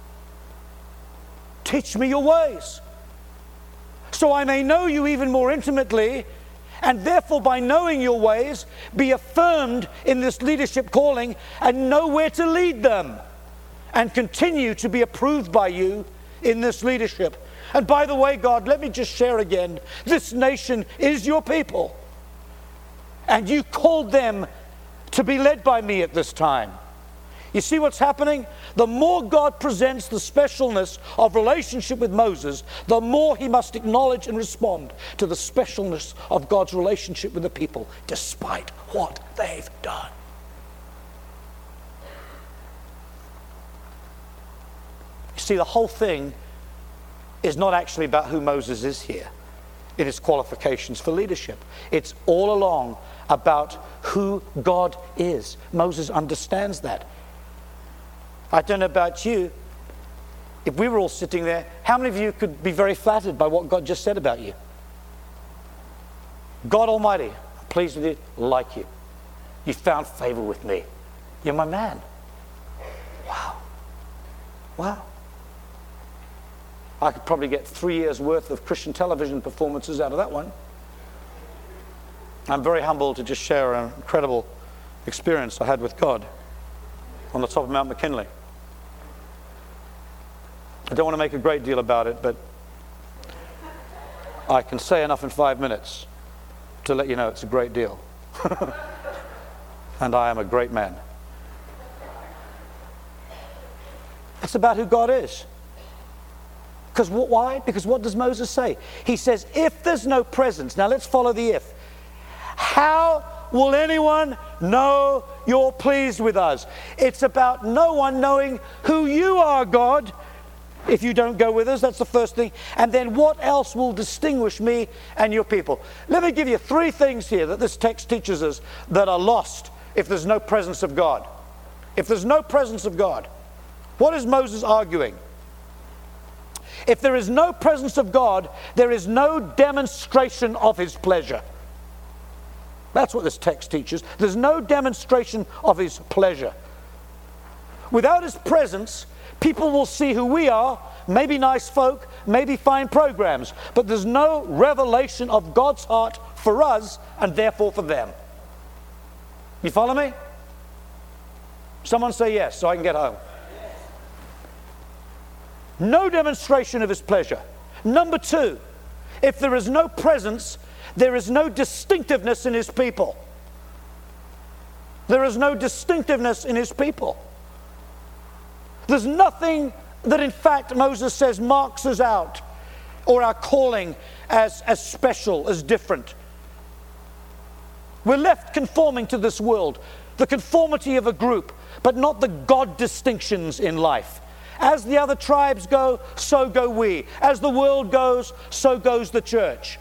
Speaker 1: Teach me your ways, so I may know you even more intimately, and therefore by knowing your ways, be affirmed in this leadership calling and know where to lead them, and continue to be approved by you in this leadership. And by the way, God, let me just share again, this nation is your people, and you called them to be led by me at this time. You see what's happening? The more God presents the specialness of relationship with Moses, the more he must acknowledge and respond to the specialness of God's relationship with the people, despite what they've done. You see, the whole thing is not actually about who Moses is here. in his qualifications for leadership. It's all along about who God is. Moses understands that. I don't know about you. If we were all sitting there, how many of you could be very flattered by what God just said about you? God Almighty, I'm pleased with you, like you. You found favor with me. You're my man. Wow. Wow. I could probably get three years' worth of Christian television performances out of that one. I'm very humbled to just share an incredible experience I had with God on the top of Mount McKinley. I don't want to make a great deal about it, but I can say enough in five minutes to let you know it's a great deal. And I am a great man. It's about who God is. Because why? Because what does Moses say? He says, if there's no presence, now let's follow the if. How will anyone know you're pleased with us? It's about no one knowing who you are, God, if you don't go with us. That's the first thing. And then what else will distinguish me and your people? Let me give you three things here that this text teaches us that are lost if there's no presence of God. If there's no presence of God, what is Moses arguing? If there is no presence of God, there is no demonstration of his pleasure. That's what this text teaches. There's no demonstration of his pleasure. Without his presence, people will see who we are, maybe nice folk, maybe fine programs, but there's no revelation of God's heart for us and therefore for them. You follow me? Someone say yes so I can get home. No demonstration of his pleasure. Number two, if there is no presence, there is no distinctiveness in his people. There is no distinctiveness in his people. There's nothing that, in fact, Moses says marks us out or our calling as, as special, as different. We're left conforming to this world, the conformity of a group, but not the God distinctions in life. As the other tribes go, so go we. As the world goes, so goes the church.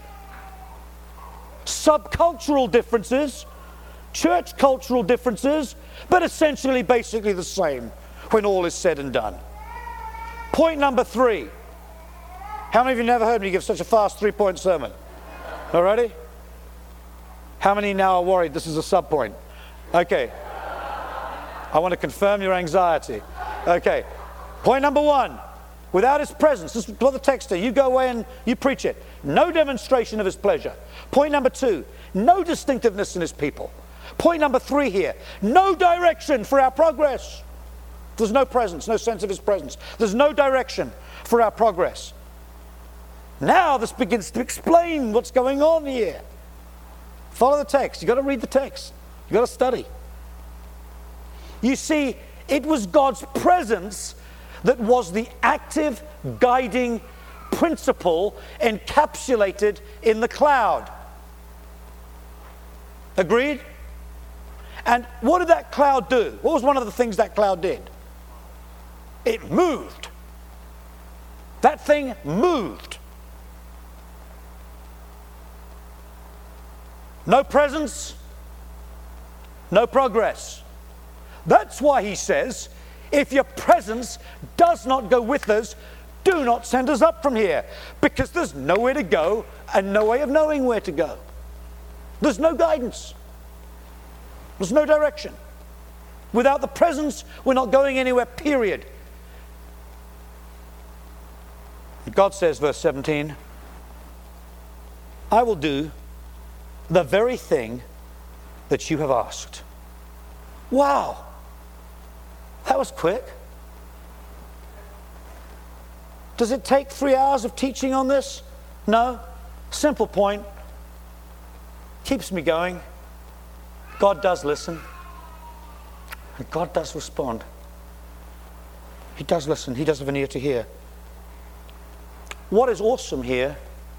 Speaker 1: Subcultural differences, church cultural differences, but essentially basically the same when all is said and done. Point number three. How many of you never heard me give such a fast three-point sermon? All ready? How many now are worried this is a sub-point? Okay. I want to confirm your anxiety. Okay. Point number one. Without his presence, this is what the text says. You go away and you preach it. No demonstration of his pleasure. Point number two. No distinctiveness in his people. Point number three here. No direction for our progress. There's no presence, no sense of his presence. There's no direction for our progress. Now this begins to explain what's going on here. Follow the text. You've got to read the text. You've got to study. You see, it was God's presence that was the active guiding principle encapsulated in the cloud. Agreed? And what did that cloud do? What was one of the things that cloud did? It moved. That thing moved. No presence, no progress. That's why he says, if your presence does not go with us, do not send us up from here. Because there's nowhere to go and no way of knowing where to go. There's no guidance. There's no direction. Without the presence, we're not going anywhere, period. God says, verse seventeen, I will do the very thing that you have asked. Wow. That was quick. Does it take three hours of teaching on this? No. Simple point. Keeps me going. God does listen. And God does respond. He does listen. He does have an ear to hear. What is awesome here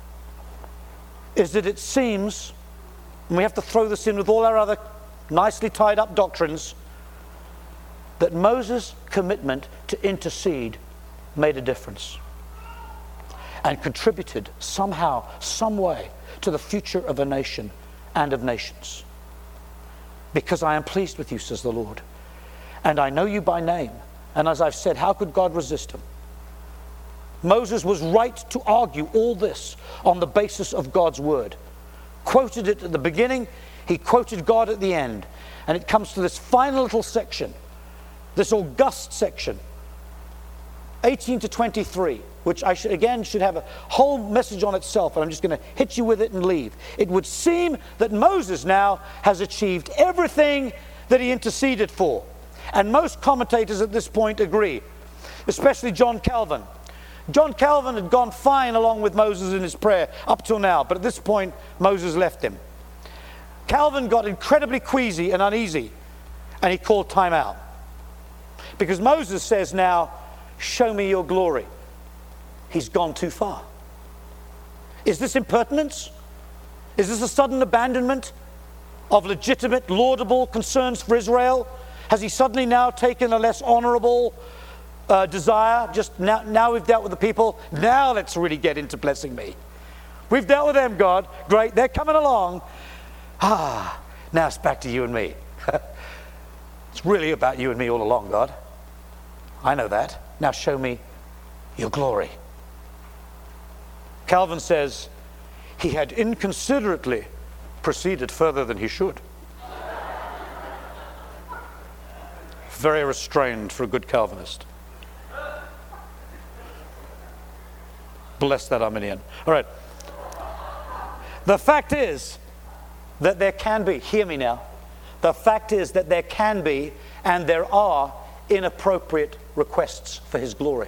Speaker 1: is that it seems, and we have to throw this in with all our other nicely tied up doctrines, that Moses' commitment to intercede made a difference. and contributed somehow, some way, to the future of a nation and of nations. Because I am pleased with you, says the Lord, and I know you by name. And as I've said, how could God resist him? Moses was right to argue all this on the basis of God's word. Quoted it at the beginning, he quoted God at the end. And it comes to this final little section, this august section, eighteen to twenty-three, which I should, again should have a whole message on itself, and I'm just going to hit you with it and leave. It would seem that Moses now has achieved everything that he interceded for. And most commentators at this point agree, especially John Calvin. John Calvin had gone fine along with Moses in his prayer up till now, but at this point Moses left him. Calvin got incredibly queasy and uneasy, and he called time out. Because Moses says now, show me your glory. He's gone too far. Is this impertinence? Is this a sudden abandonment of legitimate, laudable concerns for Israel? Has he suddenly now taken a less honorable uh, desire? Just now, now we've dealt with the people, now let's really get into blessing me. We've dealt with them, God. Great, they're coming along. Ah, now it's back to you and me. It's really about you and me all along, God. I know that. Now show me your glory. Calvin says he had inconsiderately proceeded further than he should. Very restrained for a good Calvinist. Bless that Arminian. All right. The fact is that there can be, hear me now, the fact is that there can be and there are inappropriate requests for his glory.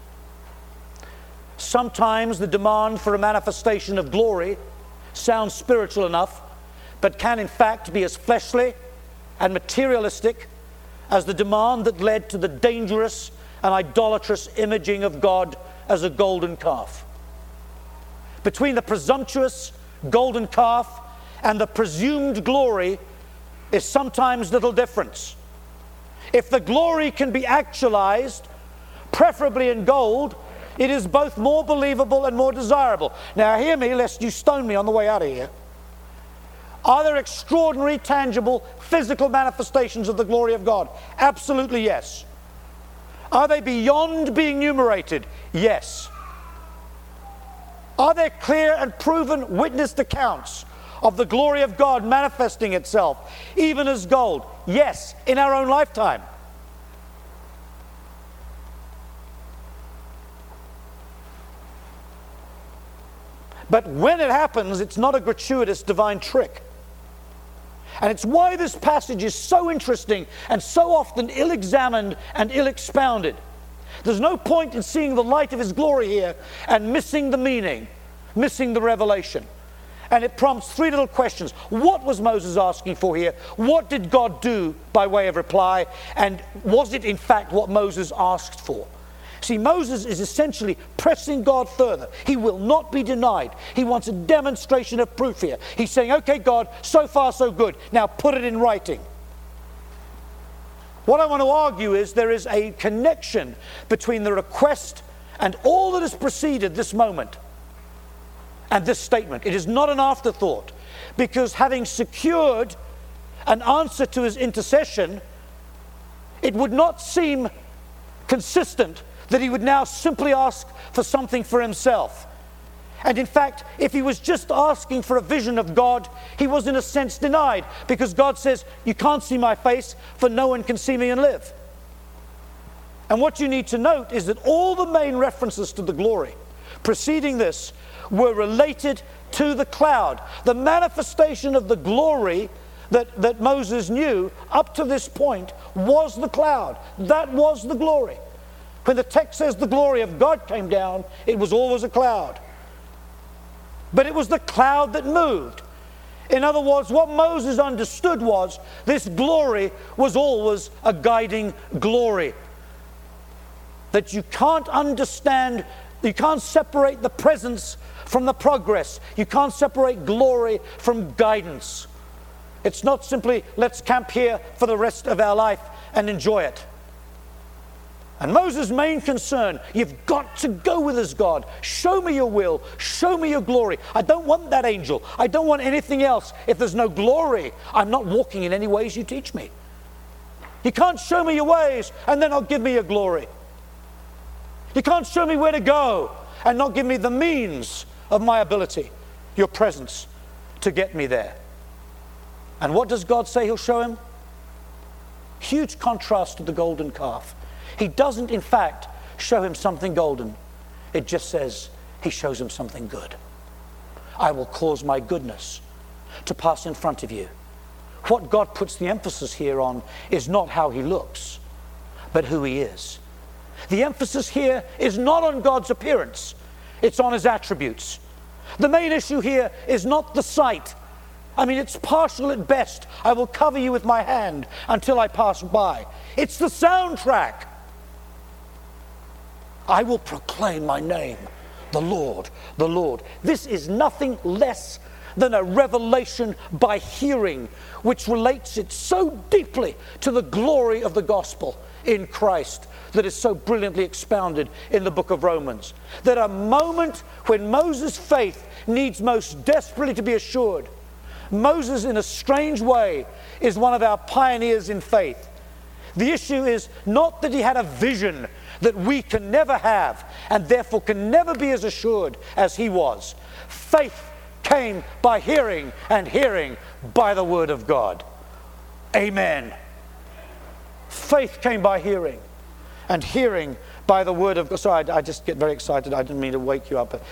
Speaker 1: Sometimes the demand for a manifestation of glory sounds spiritual enough, but can in fact be as fleshly and materialistic as the demand that led to the dangerous and idolatrous imaging of God as a golden calf. Between the presumptuous golden calf and the presumed glory is sometimes little difference. If the glory can be actualized, preferably in gold, it is both more believable and more desirable. Now hear me, lest you stone me on the way out of here. Are there extraordinary, tangible, physical manifestations of the glory of God? Absolutely yes. Are they beyond being enumerated? Yes. Are there clear and proven witnessed accounts of the glory of God manifesting itself, even as gold? Yes, in our own lifetime. But when it happens, it's not a gratuitous divine trick. And it's why this passage is so interesting and so often ill-examined and ill-expounded. There's no point in seeing the light of his glory here and missing the meaning, missing the revelation. And it prompts three little questions. What was Moses asking for here? What did God do by way of reply? And was it in fact what Moses asked for? See, Moses is essentially pressing God further. He will not be denied. He wants a demonstration of proof here. He's saying, okay, God, so far so good. Now put it in writing. What I want to argue is there is a connection between the request and all that has preceded this moment and this statement. It is not an afterthought, because having secured an answer to his intercession, it would not seem consistent that he would now simply ask for something for himself. And in fact, if he was just asking for a vision of God, he was in a sense denied, because God says, you can't see my face, for no one can see me and live. And what you need to note is that all the main references to the glory preceding this were related to the cloud. The manifestation of the glory that, that Moses knew up to this point was the cloud. That was the glory. When the text says the glory of God came down, it was always a cloud. But it was the cloud that moved. In other words, what Moses understood was this glory was always a guiding glory. That you can't understand, you can't separate the presence from the progress. You can't separate glory from guidance. It's not simply, let's camp here for the rest of our life and enjoy it. And Moses' main concern, you've got to go with us, God. Show me your will. Show me your glory. I don't want that angel. I don't want anything else. If there's no glory, I'm not walking in any ways you teach me. You can't show me your ways and then not give me your glory. You can't show me where to go and not give me the means of my ability, your presence, to get me there. And what does God say he'll show him? Huge contrast to the golden calf. He doesn't, in fact, show him something golden. It just says he shows him something good. I will cause my goodness to pass in front of you. What God puts the emphasis here on is not how he looks, but who he is. The emphasis here is not on God's appearance. It's on his attributes. The main issue here is not the sight. I mean, it's partial at best. I will cover you with my hand until I pass by. It's the soundtrack. I will proclaim my name, the Lord, the Lord. This is nothing less than a revelation by hearing, which relates it so deeply to the glory of the gospel in Christ that is so brilliantly expounded in the book of Romans. That a moment when Moses' faith needs most desperately to be assured, Moses, in a strange way, is one of our pioneers in faith. The issue is not that he had a vision that we can never have and therefore can never be as assured as he was. Faith came by hearing, and hearing by the word of God. Amen. Faith came by hearing, and hearing by the word of God. Sorry, I, I just get very excited. I didn't mean to wake you up. But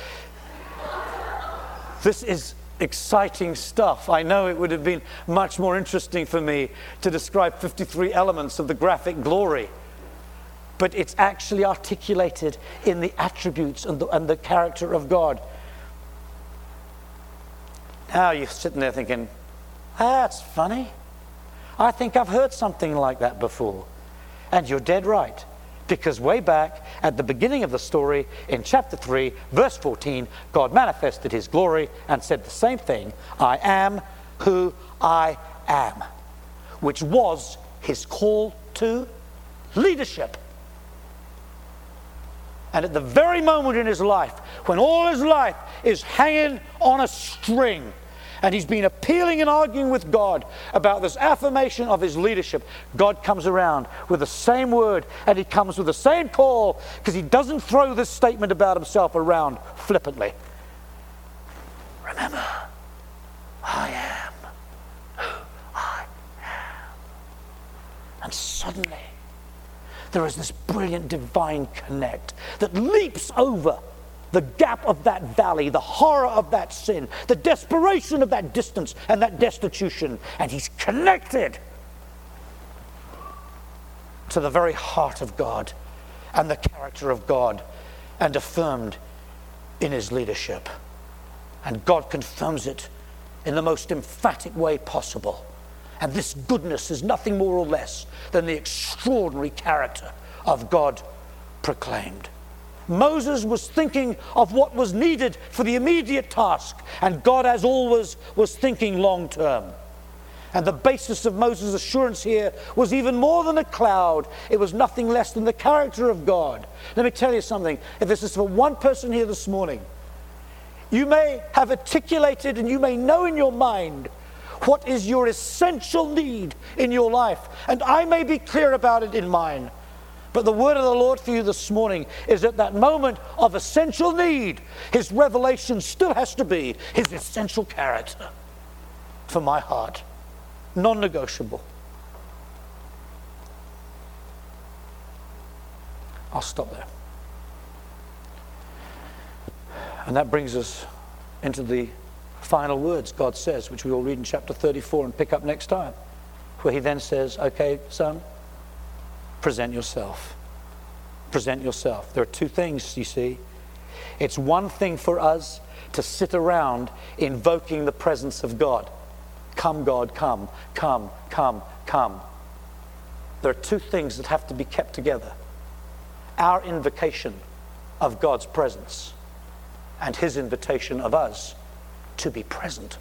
Speaker 1: this is exciting stuff. I know it would have been much more interesting for me to describe fifty-three elements of the graphic glory. But it's actually articulated in the attributes and the, and the character of God. Now you're sitting there thinking, that's funny. I think I've heard something like that before. And you're dead right. Because way back at the beginning of the story, in chapter three, verse fourteen, God manifested his glory and said the same thing. I am who I am. Which was his call to leadership. And at the very moment in his life, when all his life is hanging on a string, and he's been appealing and arguing with God about this affirmation of his leadership, God comes around with the same word, and he comes with the same call, because he doesn't throw this statement about himself around flippantly. Remember, I am who I am. And suddenly, there is this brilliant divine connect that leaps over the gap of that valley, the horror of that sin, the desperation of that distance and that destitution. And he's connected to the very heart of God and the character of God, and affirmed in his leadership. And God confirms it in the most emphatic way possible. And this goodness is nothing more or less than the extraordinary character of God proclaimed. Moses was thinking of what was needed for the immediate task, and God, as always, was thinking long term. And the basis of Moses' assurance here was even more than a cloud. It was nothing less than the character of God. Let me tell you something. If this is for one person here this morning, you may have articulated and you may know in your mind what is your essential need in your life. And I may be clear about it in mine. But the word of the Lord for you this morning is at that moment of essential need, his revelation still has to be his essential character for my heart. Non-negotiable. I'll stop there. And that brings us into the final words God says, which we will read in chapter thirty-four and pick up next time, where he then says, okay, son, present yourself. Present yourself. There are two things, you see. It's one thing for us to sit around invoking the presence of God. Come, God, come, come, come, come. There are two things that have to be kept together. Our invocation of God's presence and his invitation of us to be present.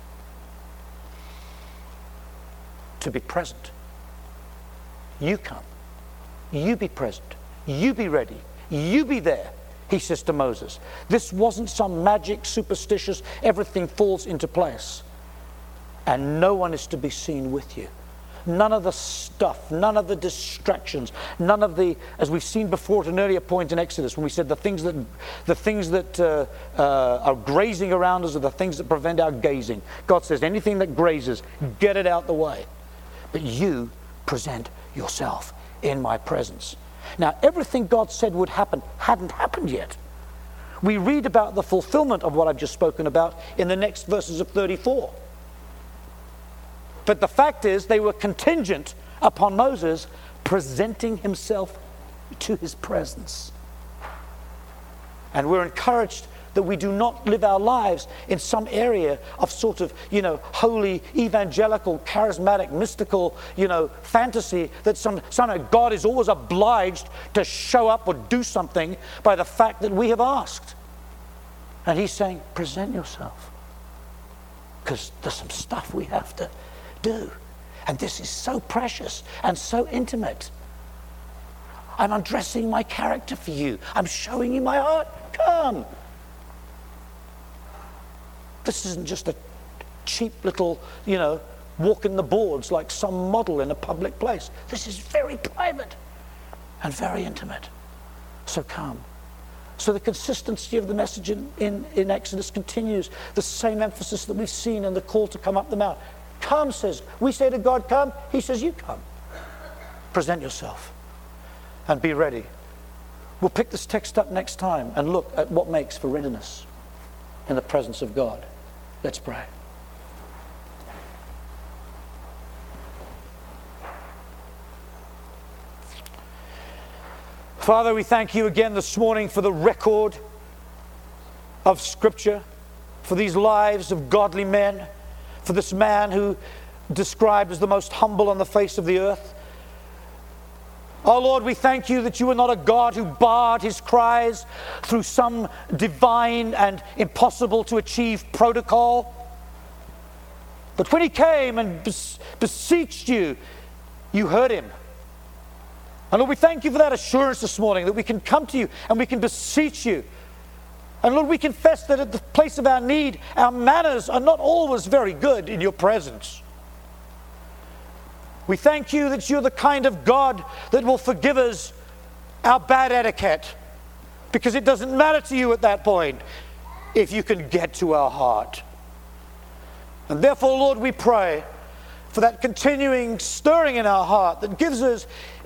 Speaker 1: To be present. You come. You be present. You be ready. You be there, he says to Moses. This wasn't some magic, superstitious, everything falls into place. And no one is to be seen with you. None of the stuff, none of the distractions, none of the, as we've seen before at an earlier point in Exodus, when we said the things that the things that uh, uh, are grazing around us are the things that prevent our gazing. God says anything that grazes, get it out the way. But you present yourself in my presence. Now, everything God said would happen hadn't happened yet. We read about the fulfillment of what I've just spoken about in the next verses of thirty-four. But the fact is, they were contingent upon Moses presenting himself to his presence. And we're encouraged that we do not live our lives in some area of sort of, you know, holy, evangelical, charismatic, mystical, you know, fantasy that some, somehow God is always obliged to show up or do something by the fact that we have asked. And he's saying, present yourself. Because there's some stuff we have to do. And this is so precious and so intimate. I'm undressing my character for you. I'm showing you my heart. Come. This isn't just a cheap little, you know, walk in the boards like some model in a public place. This is very private and very intimate. So come. So the consistency of the message in, in, in Exodus continues. The same emphasis that we've seen in the call to come up the mount. Come, says, we say to God, come. He says, you come. Present yourself and be ready. We'll pick this text up next time and look at what makes for readiness in the presence of God. Let's pray. Father, we thank you again this morning for the record of Scripture, for these lives of godly men, for this man who described as the most humble on the face of the earth. Oh Lord, we thank you that you are not a God who barred his cries through some divine and impossible to achieve protocol. But when he came and bes- beseeched you, you heard him. And Lord, we thank you for that assurance this morning, that we can come to you and we can beseech you. And Lord, we confess that at the place of our need, our manners are not always very good in your presence. We thank you that you're the kind of God that will forgive us our bad etiquette, because it doesn't matter to you at that point if you can get to our heart. And therefore, Lord, we pray for that continuing stirring in our heart that gives us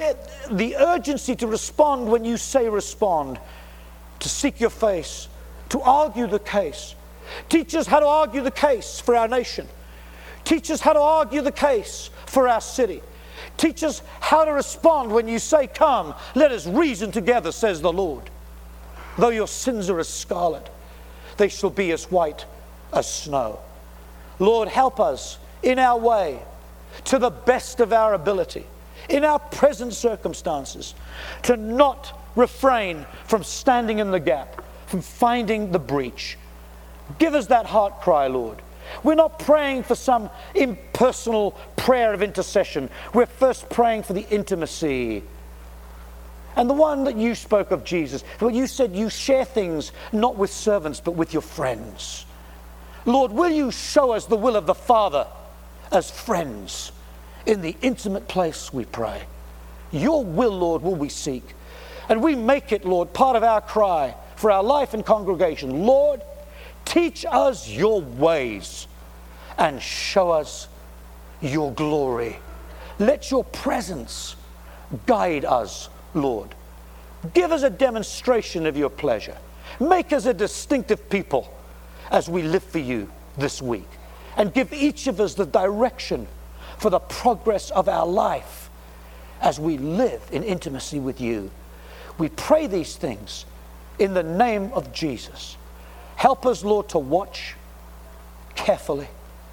Speaker 1: the urgency to respond when you say respond, to seek your face, to argue the case. Teach us how to argue the case for our nation. Teach us how to argue the case for our city. Teach us how to respond when you say, come, let us reason together, says the Lord. Though your sins are as scarlet, they shall be as white as snow. Lord, help us in our way, to the best of our ability, in our present circumstances, to not refrain from standing in the gap, from finding the breach. Give us that heart cry, Lord. We're not praying for some impersonal prayer of intercession. We're first praying for the intimacy. And the one that you spoke of, Jesus, well, you said you share things not with servants but with your friends. Lord, will you show us the will of the Father as friends in the intimate place, we pray. Your will, Lord, will we seek. And we make it, Lord, part of our cry for our life and congregation. Lord, teach us your ways and show us your glory. Let your presence guide us, Lord. Give us a demonstration of your pleasure. Make us a distinctive people as we live for you this week. And give each of us the direction for the progress of our life as we live in intimacy with you. We pray these things in the name of Jesus. Help us, Lord, to watch carefully.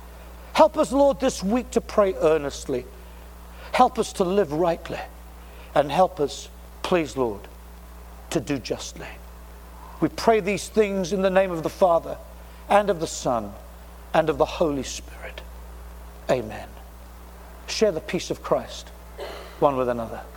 Speaker 1: Help us, Lord, this week to pray earnestly. Help us to live rightly. And help us, please, Lord, to do justly. We pray these things in the name of the Father and of the Son and of the Holy Spirit. Amen. Share the peace of Christ one with another.